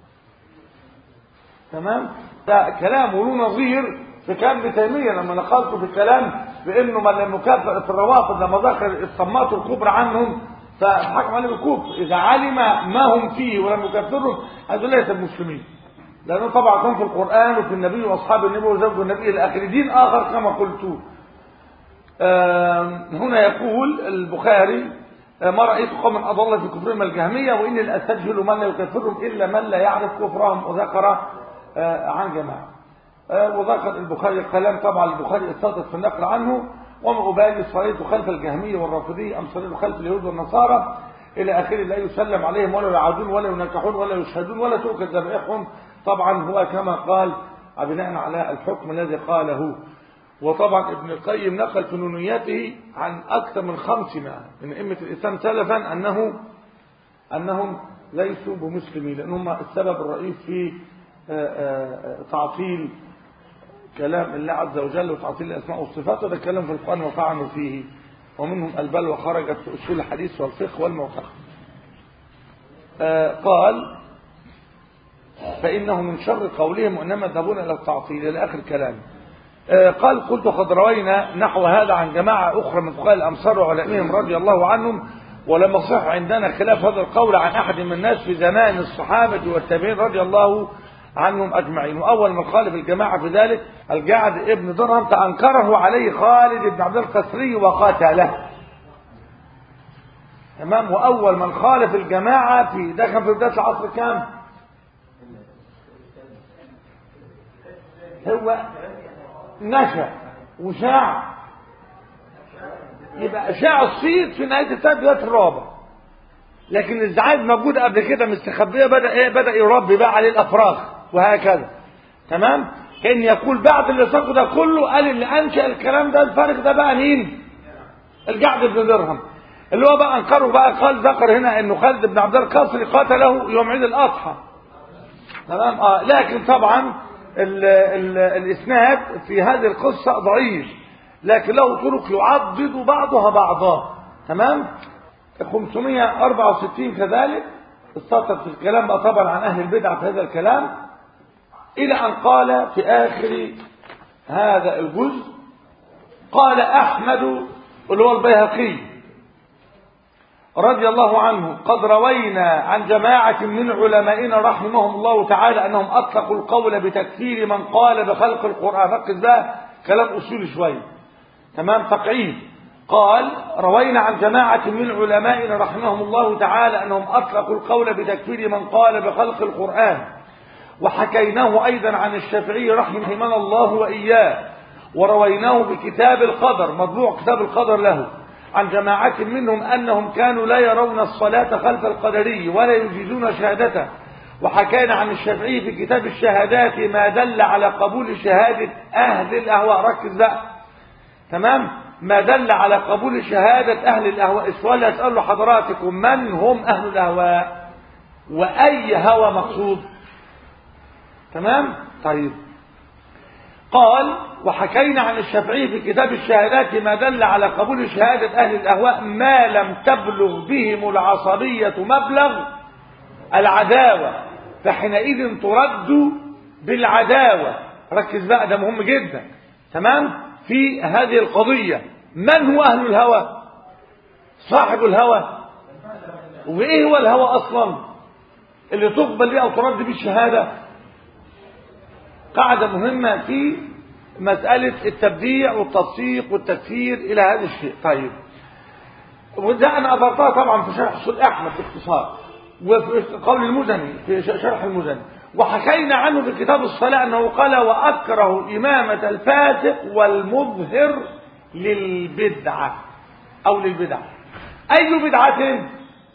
تمام. ده كلام له نظير في كلام ابن تيمية لما نقلته في الكلام بأنه من لم يكفر في الروافض لما ذكر الصمات الكبرى عنهم فحكم عليه بالكفر إذا علم ما هم فيه ولم يكفرهم هذول ليس المسلمين، لأنه طبعا كان في القرآن وفي النبي وأصحاب النبي وزوج النبي إلى آخر. دين آخر كما قلت. هنا يقول البخاري: ما رأيت قوما أضل في كفرهم الجهمية وإني لأستجهل من لا يكفرهم إلا من لا يعرف كفرهم. وذكر عن جماعة وذكر البخاري كلام طبعا البخاري استطرد في النقل عنه: وما أبالي صليت خلف الجهمية والرافضية أم صليت خلف اليهود والنصارى إلى آخره، لا يسلم عليهم ولا يعادون ولا ينكحون ولا يشهدون ولا تؤكل ذبائحهم. طبعا هو كما قال بناء على الحكم الذي قاله. وطبعا ابن القيم نقل في نونيته عن أكثر من 500 من أئمة الإسلام سلفا أنهم ليسوا بمسلمين، لأنهم السبب الرئيس في تعطيل كلام الله عز وجل وتعطيل الأسماء والصفات. وده كلام في القرآن وطعنوا فيه، ومنهم البلوى خرجت في أصول الحديث والفقه والمعتقد. قال: فإنه من شر قولهم وإنما يذهبون إلى التعطيل إلى آخر كلام. قال: قلت قد روينا نحو هذا عن جماعة أخرى من فقهاء الأمصار وعلمائهم رضي الله عنهم، ولم يصح عندنا خلاف هذا القول عن أحد من الناس في زمان الصحابة والتابعين رضي الله عنهم أجمعين. وأول من خالف الجماعة في ذلك الجعد ابن درهم فأنكره عليه خالد بن عبد القسري وقاتله. تمام. وأول من خالف الجماعة في ده كان في بداية العصر كام؟ هو نشأ وشاع، يبقى شاع الصيت في نهاية الثالث الرابع، لكن الزعاج موجود قبل كده مستخبيه. بدأ يربي بقى عليه الأفراغ وهكذا. تمام. كان يقول بعد اللي ساقه ده كله قال اللي أنشأ الكلام ده الفارق ده بقى مين؟ الجعد بن درهم اللي هو بقى انكره بقى. قال ذكر هنا انه خالد بن عبد القاسري قاتله يوم عيد الأضحى. تمام. لكن طبعا الإسناد في هذه القصة ضعيف، لكن له طرق يعضد بعضها بعضا. تمام. 564 كذلك استطرد في الكلام بقى طبعا عن أهل البدع في هذا الكلام، إلى أن قال في آخر هذا الجزء: قال أحمد اللي هو البيهقي رضي الله عنه: قد روينا عن جماعة من علمائنا رحمهم الله تعالى أنهم أطلقوا القول بتكفير من قال بخلق القرآن. ركز ده كلام أصولي شوية. تمام. تقعيد. قال: روينا عن جماعة من علمائنا رحمهم الله تعالى أنهم أطلقوا القول بتكفير من قال بخلق القرآن، وحكيناه أيضا عن الشافعي رحمه الله وإياه، ورويناه بكتاب القدر مطبوع كتاب القدر له عن جماعة منهم أنهم كانوا لا يرون الصلاة خلف القدري ولا يجيزون شهادته، وحكينا عن الشافعي في كتاب الشهادات ما دل على قبول شهادة أهل الأهواء. ركز بقى. تمام. ما دل على قبول شهادة أهل الأهواء. السؤال يسأل حضراتكم: من هم أهل الأهواء وأي هوى مقصود؟ تمام. طيب. قال: وحكينا عن الشافعي في كتاب الشهادات ما دل على قبول شهادة أهل الأهواء ما لم تبلغ بهم العصبية مبلغ العداوة، فحينئذ ترد بالعداوة. ركز بقى، ده مهم جدا. تمام؟ في هذه القضية من هو أهل الهوى؟ صاحب الهوى. وإيه هو الهوى أصلا اللي تقبل به أو ترد به الشهادة؟ قاعدة مهمة في مسألة التبديع والتفسيق والتكفير إلى هذا الشيء. طيب، وده أنا أضرتها طبعا في شرح أصول أحمد باختصار، وفي قول المزني في شرح المزني، وحكينا عنه في كتاب الصلاة أنه قال: وأكره إمامة الفاسق والمظهر للبدعة أو للبدعة. أي بدعة؟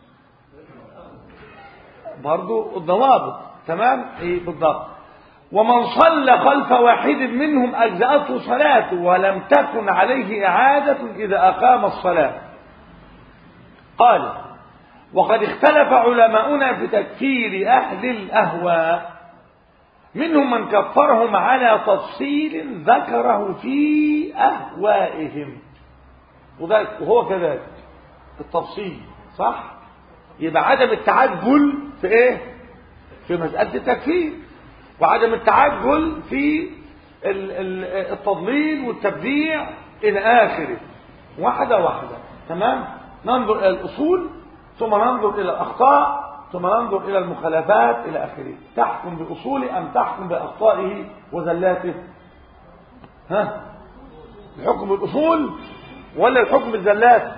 برضو الضوابط. تمام؟ إيه بالضبط؟ ومن صلى خلف واحد منهم أجزأته صلاته ولم تكن عليه إعادة إذا أقام الصلاة. قال: وقد اختلف علماؤنا في تكفير أهل الأهواء، منهم من كفرهم على تفصيل ذكره في أهوائهم. وهو كذلك التفصيل صح؟ يبقى عدم التعجل في ايه؟ في مسألة التكفير، وعدم التعجل في التضليل والتبديع إلى آخره، واحدة واحدة. تمام؟ ننظر إلى الأصول، ثم ننظر إلى الأخطاء، ثم ننظر إلى المخالفات إلى آخره. تحكم بأصوله أم تحكم بأخطائه وزلاته؟ ها؟ الحكم بالأصول ولا الحكم بالزلات؟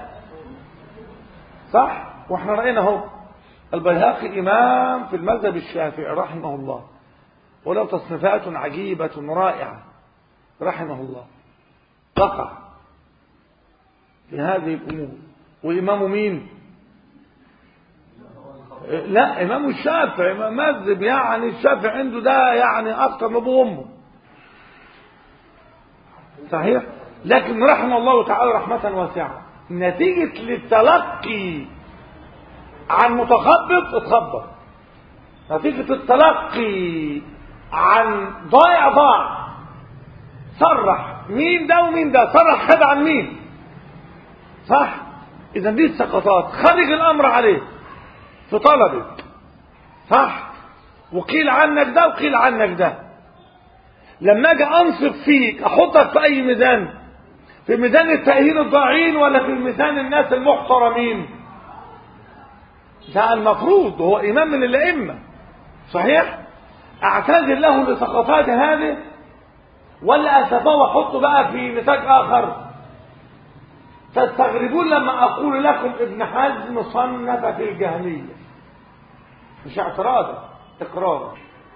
صح؟ واحنا رأينا اهو البيهقي إمام في المذهب الشافعي رحمه الله، وله تصنيفات عجيبة رائعة رحمه الله، وقع في هذه الأمور. وإمامه مين؟ لا، إمام الشافعي مذهب، يعني الشافعي عنده ده يعني أكثر من أبوه وأمه، صحيح؟ لكن رحمه الله تعالى رحمة واسعة، نتيجة للتلقي عن متخبط اتخبط، نتيجة التلقي عن ضائع ضاع، صرح مين ده ومين ده، صرح خد عن مين، صح؟ إذا دي السقطات، خرج الأمر عليه في طلبه، صح؟ وقيل عنك ده وقيل عنك ده. لما اجي انصف فيك احطك في اي ميزان؟ في ميزان التأهيل الضاعين ولا في ميزان الناس المحترمين؟ ده المفروض هو إمام من الأئمة، صحيح؟ أعتذر له لسقطات هذه ولا أسفاه وأحطه بقى في نتاج آخر؟ تستغربون لما أقول لكم ابن حزم صنف في الجهمية، مش اعتراضا، إقرارا.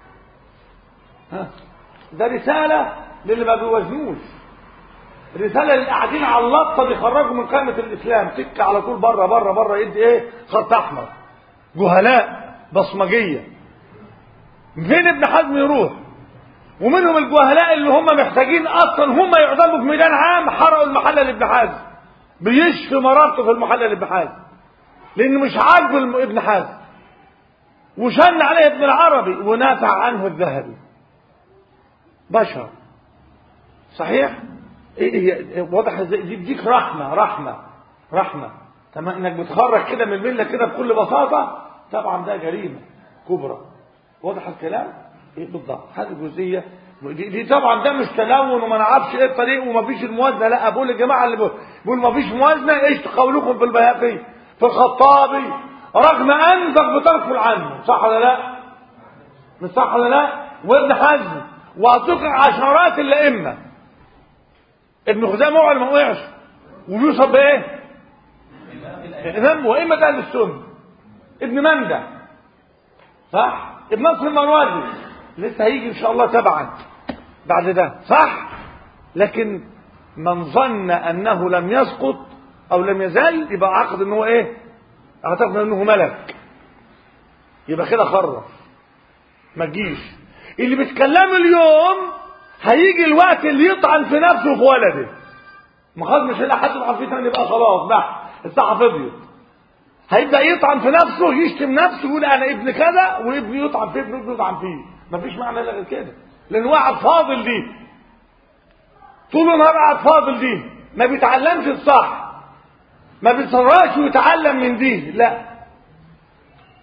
ده رسالة للي ما بيوزنوش، رسالة اللي قاعدين على اللطة بيخرجوا من قائمة الإسلام، تك على طول بره بره بره، يدي إيه؟ خط أحمر، جهلاء بصمجية. فين ابن حزم يروح؟ ومنهم الجهلاء اللي هم محتاجين أصلا هم يعدموا في ميدان عام، حرقوا المحلة لابن حزم، بيشفي مرارته في المحلة لابن حزم، لأنه مش عاجبه ابن حزم، وشن عليه ابن العربي ونافع عنه الذهبي. بشر، صحيح؟ واضح ازاي؟ يديك رحمة. تمام؟ انك بتخرج كده من المله كده بكل بساطة، طبعا ده جريمة كبرى. واضح الكلام؟ ايه بالضبط؟ هذه الجزئية دي طبعا ده مش تلون وما نعرفش ايه الطريق وما فيش الموازنة. لا، بقول للجماعة اللي بيقول ما فيش موازنة، ايش قولكم في البيهقي في الخطابي رغم انفق بتغفل عنه، صح ولا لا؟ مش صح ولا لا؟ وابن حزم وتقع عشرات الائمه، ابن خزيمة وقع ما وقعش، ويوصف بايه؟ امام وائمه اهل السنه. ابن مندى، صح؟ ابن نصر المروزي لسه هيجي ان شاء الله تبعا بعد ده، صح؟ لكن من ظن انه لم يسقط او لم يزال يبقى عقد ان هو ايه؟ اعتقد انه ملك، يبقى كده خرف، ما تجيش. اللي بيتكلموا اليوم هيجي الوقت اللي يطعن في نفسه وفي ولده، ما خلاص مش هيلاقي حد يطعن فيه تاني، يبقى خلاص بقى الساحه فضيت. هيبدا يطعن في نفسه، يشتم نفسه، يقول انا ابن كذا، وابني يطعن فيه، ابنه يطعن فيه. مفيش معنى الا غير كده، لان واحد فاضل دي طول النهار قاعد فاضل دي، ما بيتعلمش الصح، ما بيتصرفش ويتعلم من دي، لا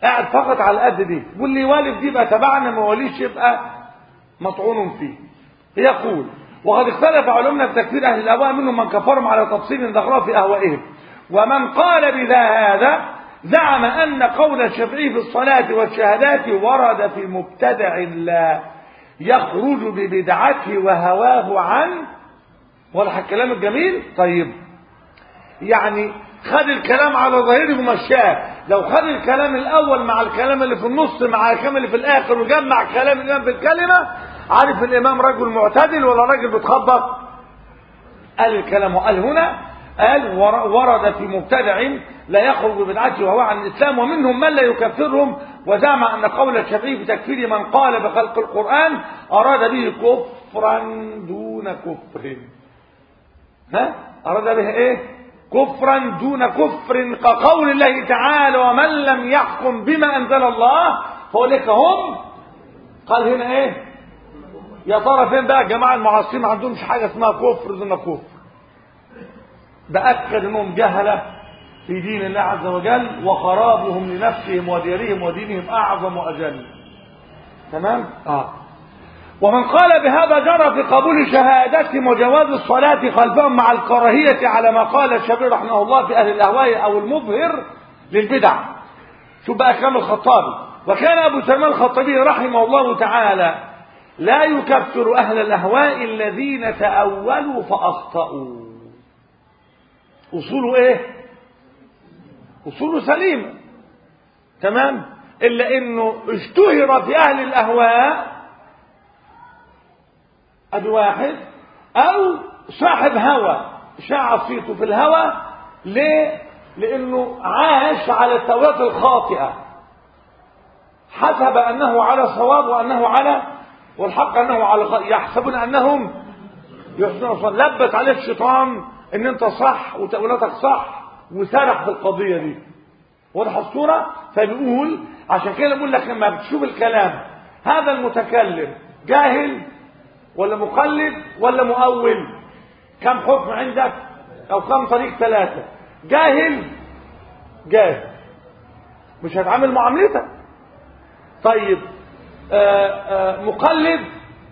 قاعد فقط على قد دي، واللي يوالف دي يبقى تبعنا، ما يواليش يبقى مطعون فيه. يقول: وقد اختلف علماء في تكفير اهل الاهواء، منهم من كفرهم على تفصيل ذكره في اهوائهم، ومن قال هذا زعم ان قول الشافعي في الصلاه والشهادات ورد في مبتدع لا يخرج ببدعته وهواه عن. ولا الكلام الجميل؟ طيب، يعني خد الكلام على ظاهره ومشاه. لو خد الكلام الاول مع الكلام اللي في النص مع الكلام اللي في الاخر وجمع كلام الامام في الكلمه، عارف الامام رجل معتدل ولا راجل بتخبط؟ قال الكلام، وقال هنا قال ورد في مبتدع لا يخرج ببدعته وهو عن الاسلام، ومنهم من لا يكفرهم، وزعم ان قول الشافعي في تكفير من قال بخلق القران اراد به كفرا دون كفر. اراد به ايه؟ كفرا دون كفر، كقول الله تعالى: ومن لم يحكم بما انزل الله فاولئك هم. قال هنا ايه؟ يا ترى فين بقى الجماعه المعاصرين؟ ما عندهمش حاجه اسمها كفر دون كفر. باكد انهم جهله في دين الله عز وجل، وخرابهم لنفسهم وديارهم ودينهم اعظم واجل. تمام؟ ومن قال بهذا جرى في قبول شهادتهم وجواز الصلاة خلفهم مع الكراهية على ما قال الشافعي رحمه الله في أهل الأهواء أو المظهر للبدع. شوف بقى كلام الخطابي: وكان أبو سلمان الخطابي رحمه الله تعالى لا يكفر أهل الأهواء الذين تأولوا فأخطأوا. أصوله إيه؟ أصوله سليمة، تمام؟ إلا إنه اشتهر في أهل الأهواء ادي واحد، او صاحب هوى شاع صيته في الهوى. ليه؟ لانه عاش على التوراة الخاطئة، حسب انه على صواب وانه على، والحق انه على يحسبون انهم يحسنون. لبت عليه الشيطان ان انت صح وتأويلاتك صح، وسرح في القضية دي. واضح الصورة؟ فبيقول عشان كده بقول لك لما بتشوف الكلام، هذا المتكلم جاهل ولا مقلد ولا مؤول؟ كم حكم عندك؟ او كم طريق؟ 3. جاهل مش هتعامل معاملتك. طيب مقلد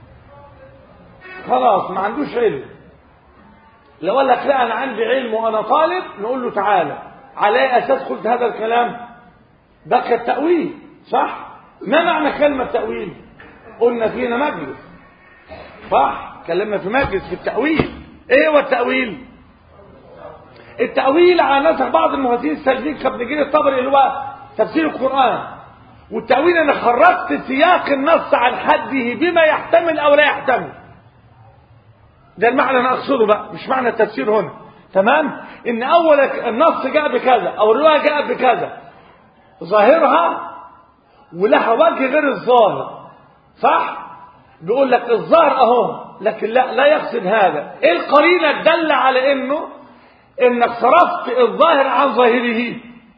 خلاص ما عندوش علم. لو قال لك لا انا عندي علم وانا طالب، نقول له تعالى على اي اساس قلت هذا الكلام؟ بقى التأويل، صح؟ ما معنى كلمة تأويل؟ قلنا فينا مجلس، صح؟ كلمنا في مجلس في التأويل. ايه هو التأويل؟ التأويل على نسخ بعض المفسرين السلفيين كابن جرير الطبري اللي هو تفسير القرآن. والتأويل انا خرجت سياق النص عن حده بما يحتمل او لا يحتمل. ده المعنى انا اقصده بقى، مش معنى التفسير هنا. تمام؟ ان اول النص جاء بكذا او الرواية جاء بكذا، ظاهرها ولها وجه غير الظاهر، صح؟ بيقول لك الظاهر اهو، لكن لا يقصد هذا. ايه القرينه تدل على انك صرفت الظاهر عن ظاهره؟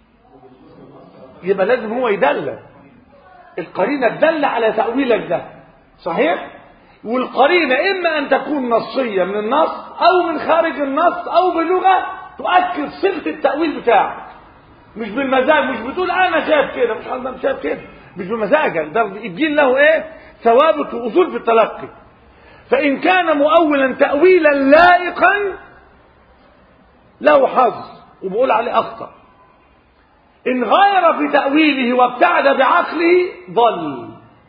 يبقى لازم هو يدل. القرينه تدل على تأويلك ده، صحيح؟ والقرينه اما ان تكون نصيه من النص او من خارج النص او بلغه تؤكد صفه التأويل بتاعك. مش بالمزاج، مش بتقول انا شايف كده، مش حد شايف كده، مش بمزاجك. ده الدين له ايه؟ ثوابت واصول في التلقي. فان كان مؤولا تأويلا لائقا له حظ وبقول عليه اخطأ. ان غير في تأويله وابتعد بعقله ضل.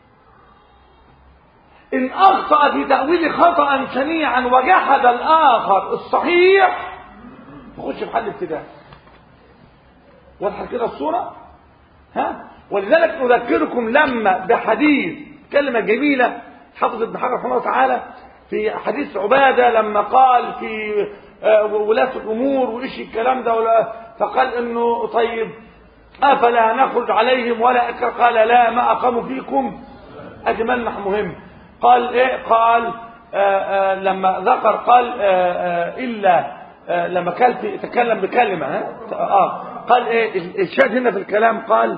ان اخطأ في تأويله خطأ شنيعا وجحد الاخر الصحيح يخش في حل ابتداء. واضحه كده الصورة؟ ولذلك اذكركم لما بحديث كلمة جميلة حافظ ابن حجر رحمه الله تعالى في حديث عبادة لما قال في ولاة الأمور وإيش الكلام ده، فقال إنه طيب أفلا نخرج عليهم ولا أكر؟ قال لا، ما أقاموا فيكم أجمل مهم. قال إيه؟ قال لما ذكر قال إلا لما كان تكلم بكلمة قال إيه الشاهد هنا في الكلام؟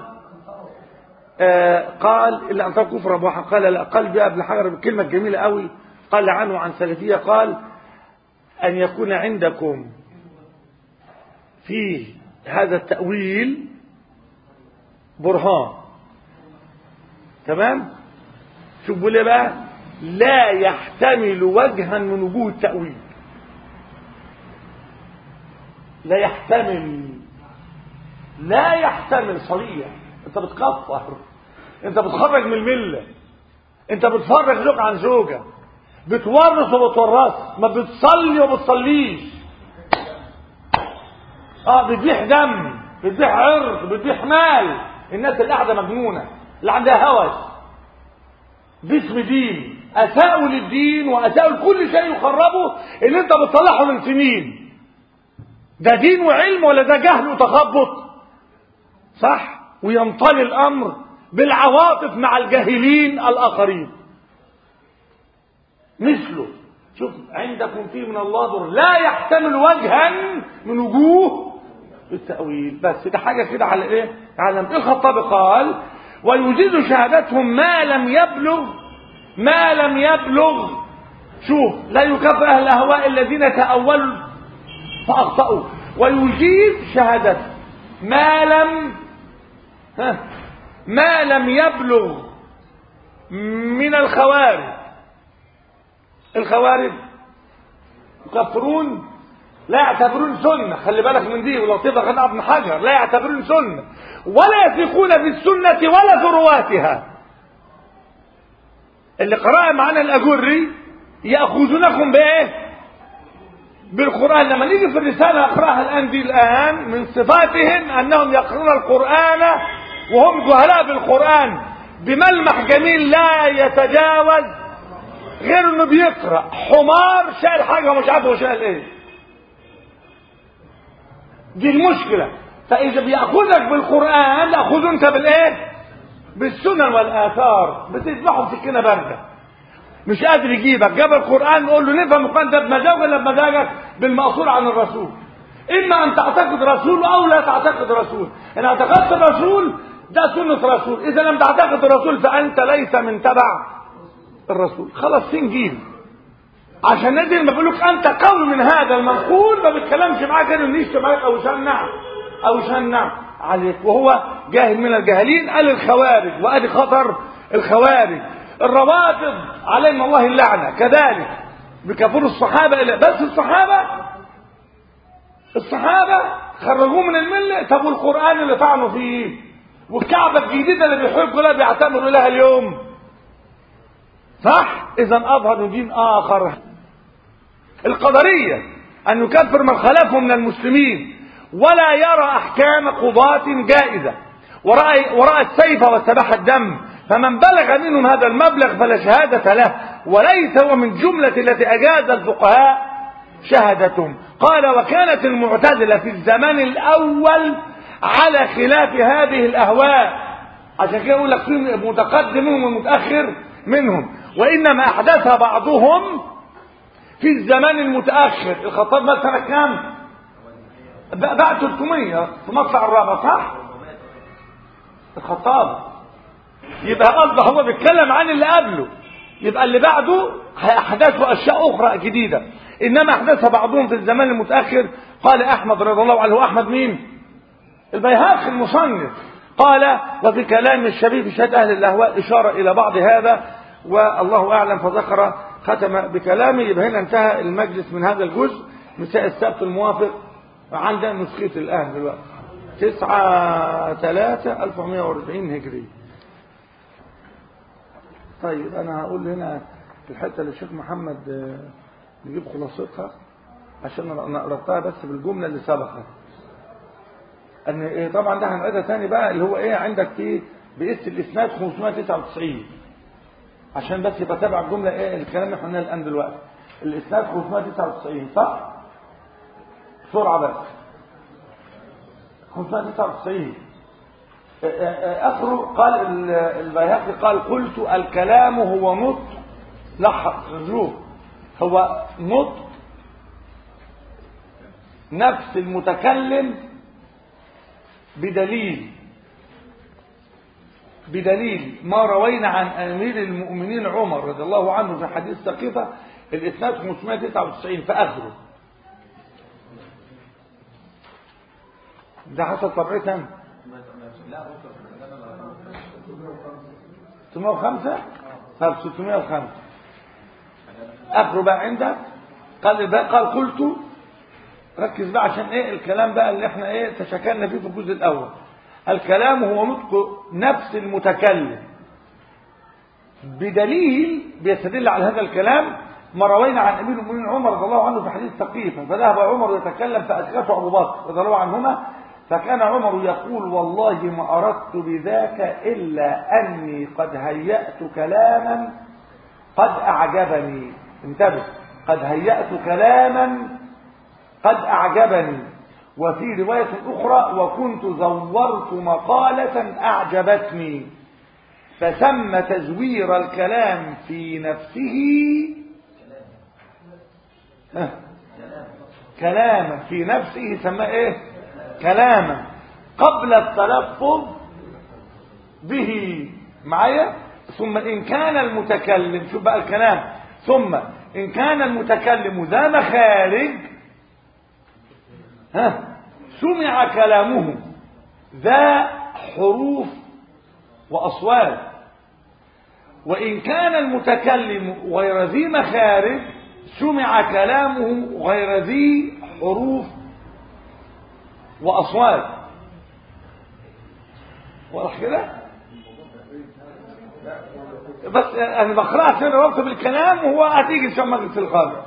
قال إلا أن ترى كفر أبوحا. قال لا. قال بقى ابن حجر بكلمة جميلة قوي قال عنه عن سلفية، قال أن يكون عندكم في هذا التأويل برهان. تمام؟ شوف بيقول ايه بقى؟ لا يحتمل وجها من وجوه التأويل. لا يحتمل، لا يحتمل صريح. انت بتكفر، انت بتخرج من المله، انت بتفرق زوج عن زوجه، بتورث وبتورث، ما بتصلي وبتصليش، بتبيح دم، بتبيح عرض، بتبيح مال. الناس اللي قاعده مجنونه، اللي عندها هوس باسم دين، اساءوا للدين واساءوا لكل شيء يخربوا اللي انت بتصلحه من سنين. ده دين وعلم ولا ده جهل وتخبط؟ صح؟ وينطلي الامر بالعواطف مع الجاهلين الاخرين. مثله شوف عندكم فيه من الله ضر لا يحتمل وجها من وجوه التأويل. بس ده حاجة كده على ايه؟ على الخطابي قال ويجيز شهادتهم ما لم يبلغ. شوف لا يكفر اهل الاهواء الذين تأولوا فأخطأوا. ويجيز شهادتهم ما لم يبلغ من الخوارج. الخوارج يكفرون، لا يعتبرون سنة. خلي بالك من دي، ولطيفة خد ابن حجر، لا يعتبرون سنة ولا يثقون بالسنة ولا ذرواتها. اللي قرأ معنا الأجري يأخذونكم بإيه؟ بالقرآن. لما نيجي في الرسالة أقرأها الآن دي، الآن من صفاتهم أنهم يقرؤون القرآن وهم جهلاء بالقرآن بملمح جميل لا يتجاوز، غير انه بيقرأ حمار شايل حاجة ومش عارف هو شايل ايه. دي المشكلة. فإذا بيأخذك بالقرآن يأخذ انت بالايه؟ بالسنن والآثار. بتذبحهم سكينة باردة، مش قادر يجيبك، جاب القرآن نقول له نفهم القرآن ده بمزاجك ولا بمزاجك؟ بالمأثور عن الرسول. إما أن تعتقد رسول أو لا تعتقد رسول. إن اعتقدت الرسول ده سنة رسول، إذا لم تعتقد الرسول فأنت ليس من تبع الرسول. خلاص سنجيل. عشان نادي لما بيقولك أنت قول من هذا المنقول ما بيتكلمش معاك إنه يشتم عليك أو يشنع عليك وهو جاهل من الجاهلين. قال الخوارج، وأدي خطر الخوارج. الروافض عليهم الله اللعنة كذلك بكفور الصحابة. بس الصحابة خرجوه من الملة. طب والقرآن اللي طعنوا فيه والكعبة الجديدة اللي بيحبوا لها بيعتمروا لها اليوم، صح؟ إذا أظهر دين آخر. القدرية أن يكفر من خالفهم من المسلمين ولا يرى أحكام قضاة جائزة ورأى السيف واستباح الدم، فمن بلغ منهم هذا المبلغ فلا شهادة له وليس هو من جملة التي أجاز الفقهاء شهادتهم. قال وكانت المعتزلة في الزمان الأول على خلاف هذه الأهواء. عشان كده يقول لك في متقدم ومتأخر منهم، وإنما أحدثها بعضهم في الزمان المتأخر. الخطاب مات سنة كام؟ بعد 300 في مطلع الرابع، صح؟ الخطاب يبقى قصده هو بيتكلم عن اللي قبله، يبقى اللي بعده هيحدثوا أشياء أخرى جديدة. إنما أحدثها بعضهم في الزمان المتأخر. قال أحمد رضي الله عنه. أحمد مين؟ البيهقي المصنف. قال وفي كلام الشبيه في شهادة أهل الأهواء إشارة إلى بعض هذا والله أعلم، فذكر ختم بكلامه. يبقى هنا انتهى المجلس من هذا الجزء. مساء السبت الموافق عندنا نسخة الآن دلوقتي 9/3/1140 هجري. طيب أنا هقول هنا الحتة للشيخ محمد نجيب خلاصتها عشان أنا قرأتها بس بالجملة اللي سبقت. ان طبعا ده هنعيدها تاني بقى، اللي هو ايه عندك فيه باسم الاسناد 599 عشان بس يبقى تابع الجمله ايه الكلام اللي احنا قلناه الان دلوقتي. الاسناد 599 صح؟ بسرعه بس 599 اخره. قال البيهقي قال قلت الكلام هو نطق، لاحظ رجوع، هو نطق نفس المتكلم بدليل ما روينا عن امير المؤمنين عمر رضي الله عنه في حديث سقيفة. الاسناد 599 في اخره. ده حسب طبيعتها 605. طب 605 اخره بقى عندك. قال قلت، ركز بقى عشان ايه الكلام بقى اللي احنا ايه تشكلنا فيه في الجزء الاول. الكلام هو نطق نفس المتكلم، بدليل بيستدل على هذا الكلام ما روينا عن امير المؤمنين عمر رضي الله عنه في حديث ثقيفه، فذهب عمر يتكلم فاسكته ابو بكر رضي الله عنهما، فكان عمر يقول والله ما اردت بذاك الا اني قد هيأت كلاما قد اعجبني. انتبه، قد هيأت كلاما قد اعجبني. وفي روايه اخرى وكنت زورت مقاله اعجبتني. فسمى تزوير الكلام في نفسه كلاما في نفسه، سماه ايه؟ كلاما قبل التلفظ به معايا. ثم ان كان المتكلم، شوف بقى الكلام، ثم ان كان المتكلم ذا مخارج سمع كلامه ذا حروف وأصوات. وإن كان المتكلم غير ذي مخارج سمع كلامه غير ذي حروف وأصوات. واضح كده؟ بس أنا بقرأ سر وقت بالكلام وهو هتيجي إن شاء الله في القلب.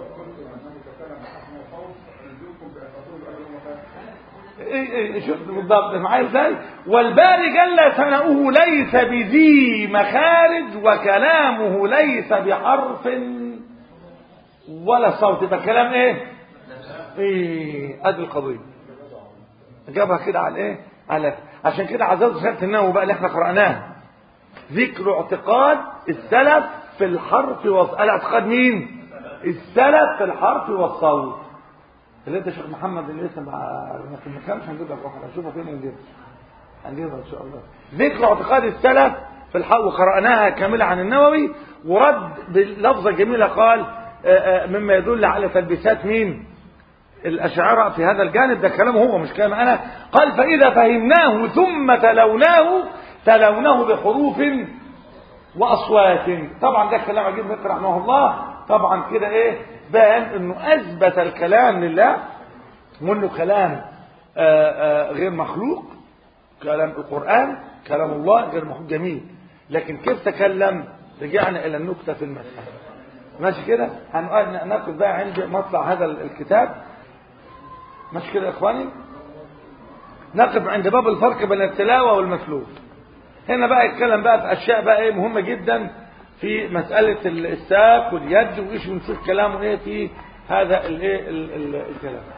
شفت بالضبط معايا ازاي؟ والباري جل ثناؤه ليس بذي مخارج وكلامه ليس بحرف ولا صوت. يبقى كلام ايه؟ ادي القضيه جابها كده على ايه؟ على عشان كده عزاز سيره النووي بقى اللي احنا قراناه ذكر اعتقاد السلف في الحرف الاعتقاد مين؟ السلف في الحرف والصوت. اللي انت شيخ محمد اللي لسه ما كانش هنجيب لك واحد، هنشوفها فين هنجيبها ان شاء الله. ذكر اعتقاد السلف في الحق وقرأناها كاملة عن النووي، ورد بلفظة جميلة قال مما يدل على تلبيسات مين؟ الأشاعرة في هذا الجانب. ده كلامه هو مش كلام أنا. قال فإذا فهمناه ثم تلوناه بحروف وأصوات. طبعا ده كلام عجيب ذكر رحمه الله. طبعا كده ايه بان انه اثبت الكلام لله وانه كلام غير مخلوق. كلام القرآن كلام الله غير مخلوق جميل، لكن كيف تكلم؟ رجعنا الى النكتة في المسألة. ماشي كده؟ هناخد بقى عند مطلع هذا الكتاب. ماشي كده يا اخواني؟ نقف عند باب الفرق بين التلاوة والمسلوب. هنا بقى يتكلم بقى في اشياء بقى ايه مهمة جدا في مسألة الساق واليد، وإيش بنشوف كلامه ايه في هذا الايه الكلام.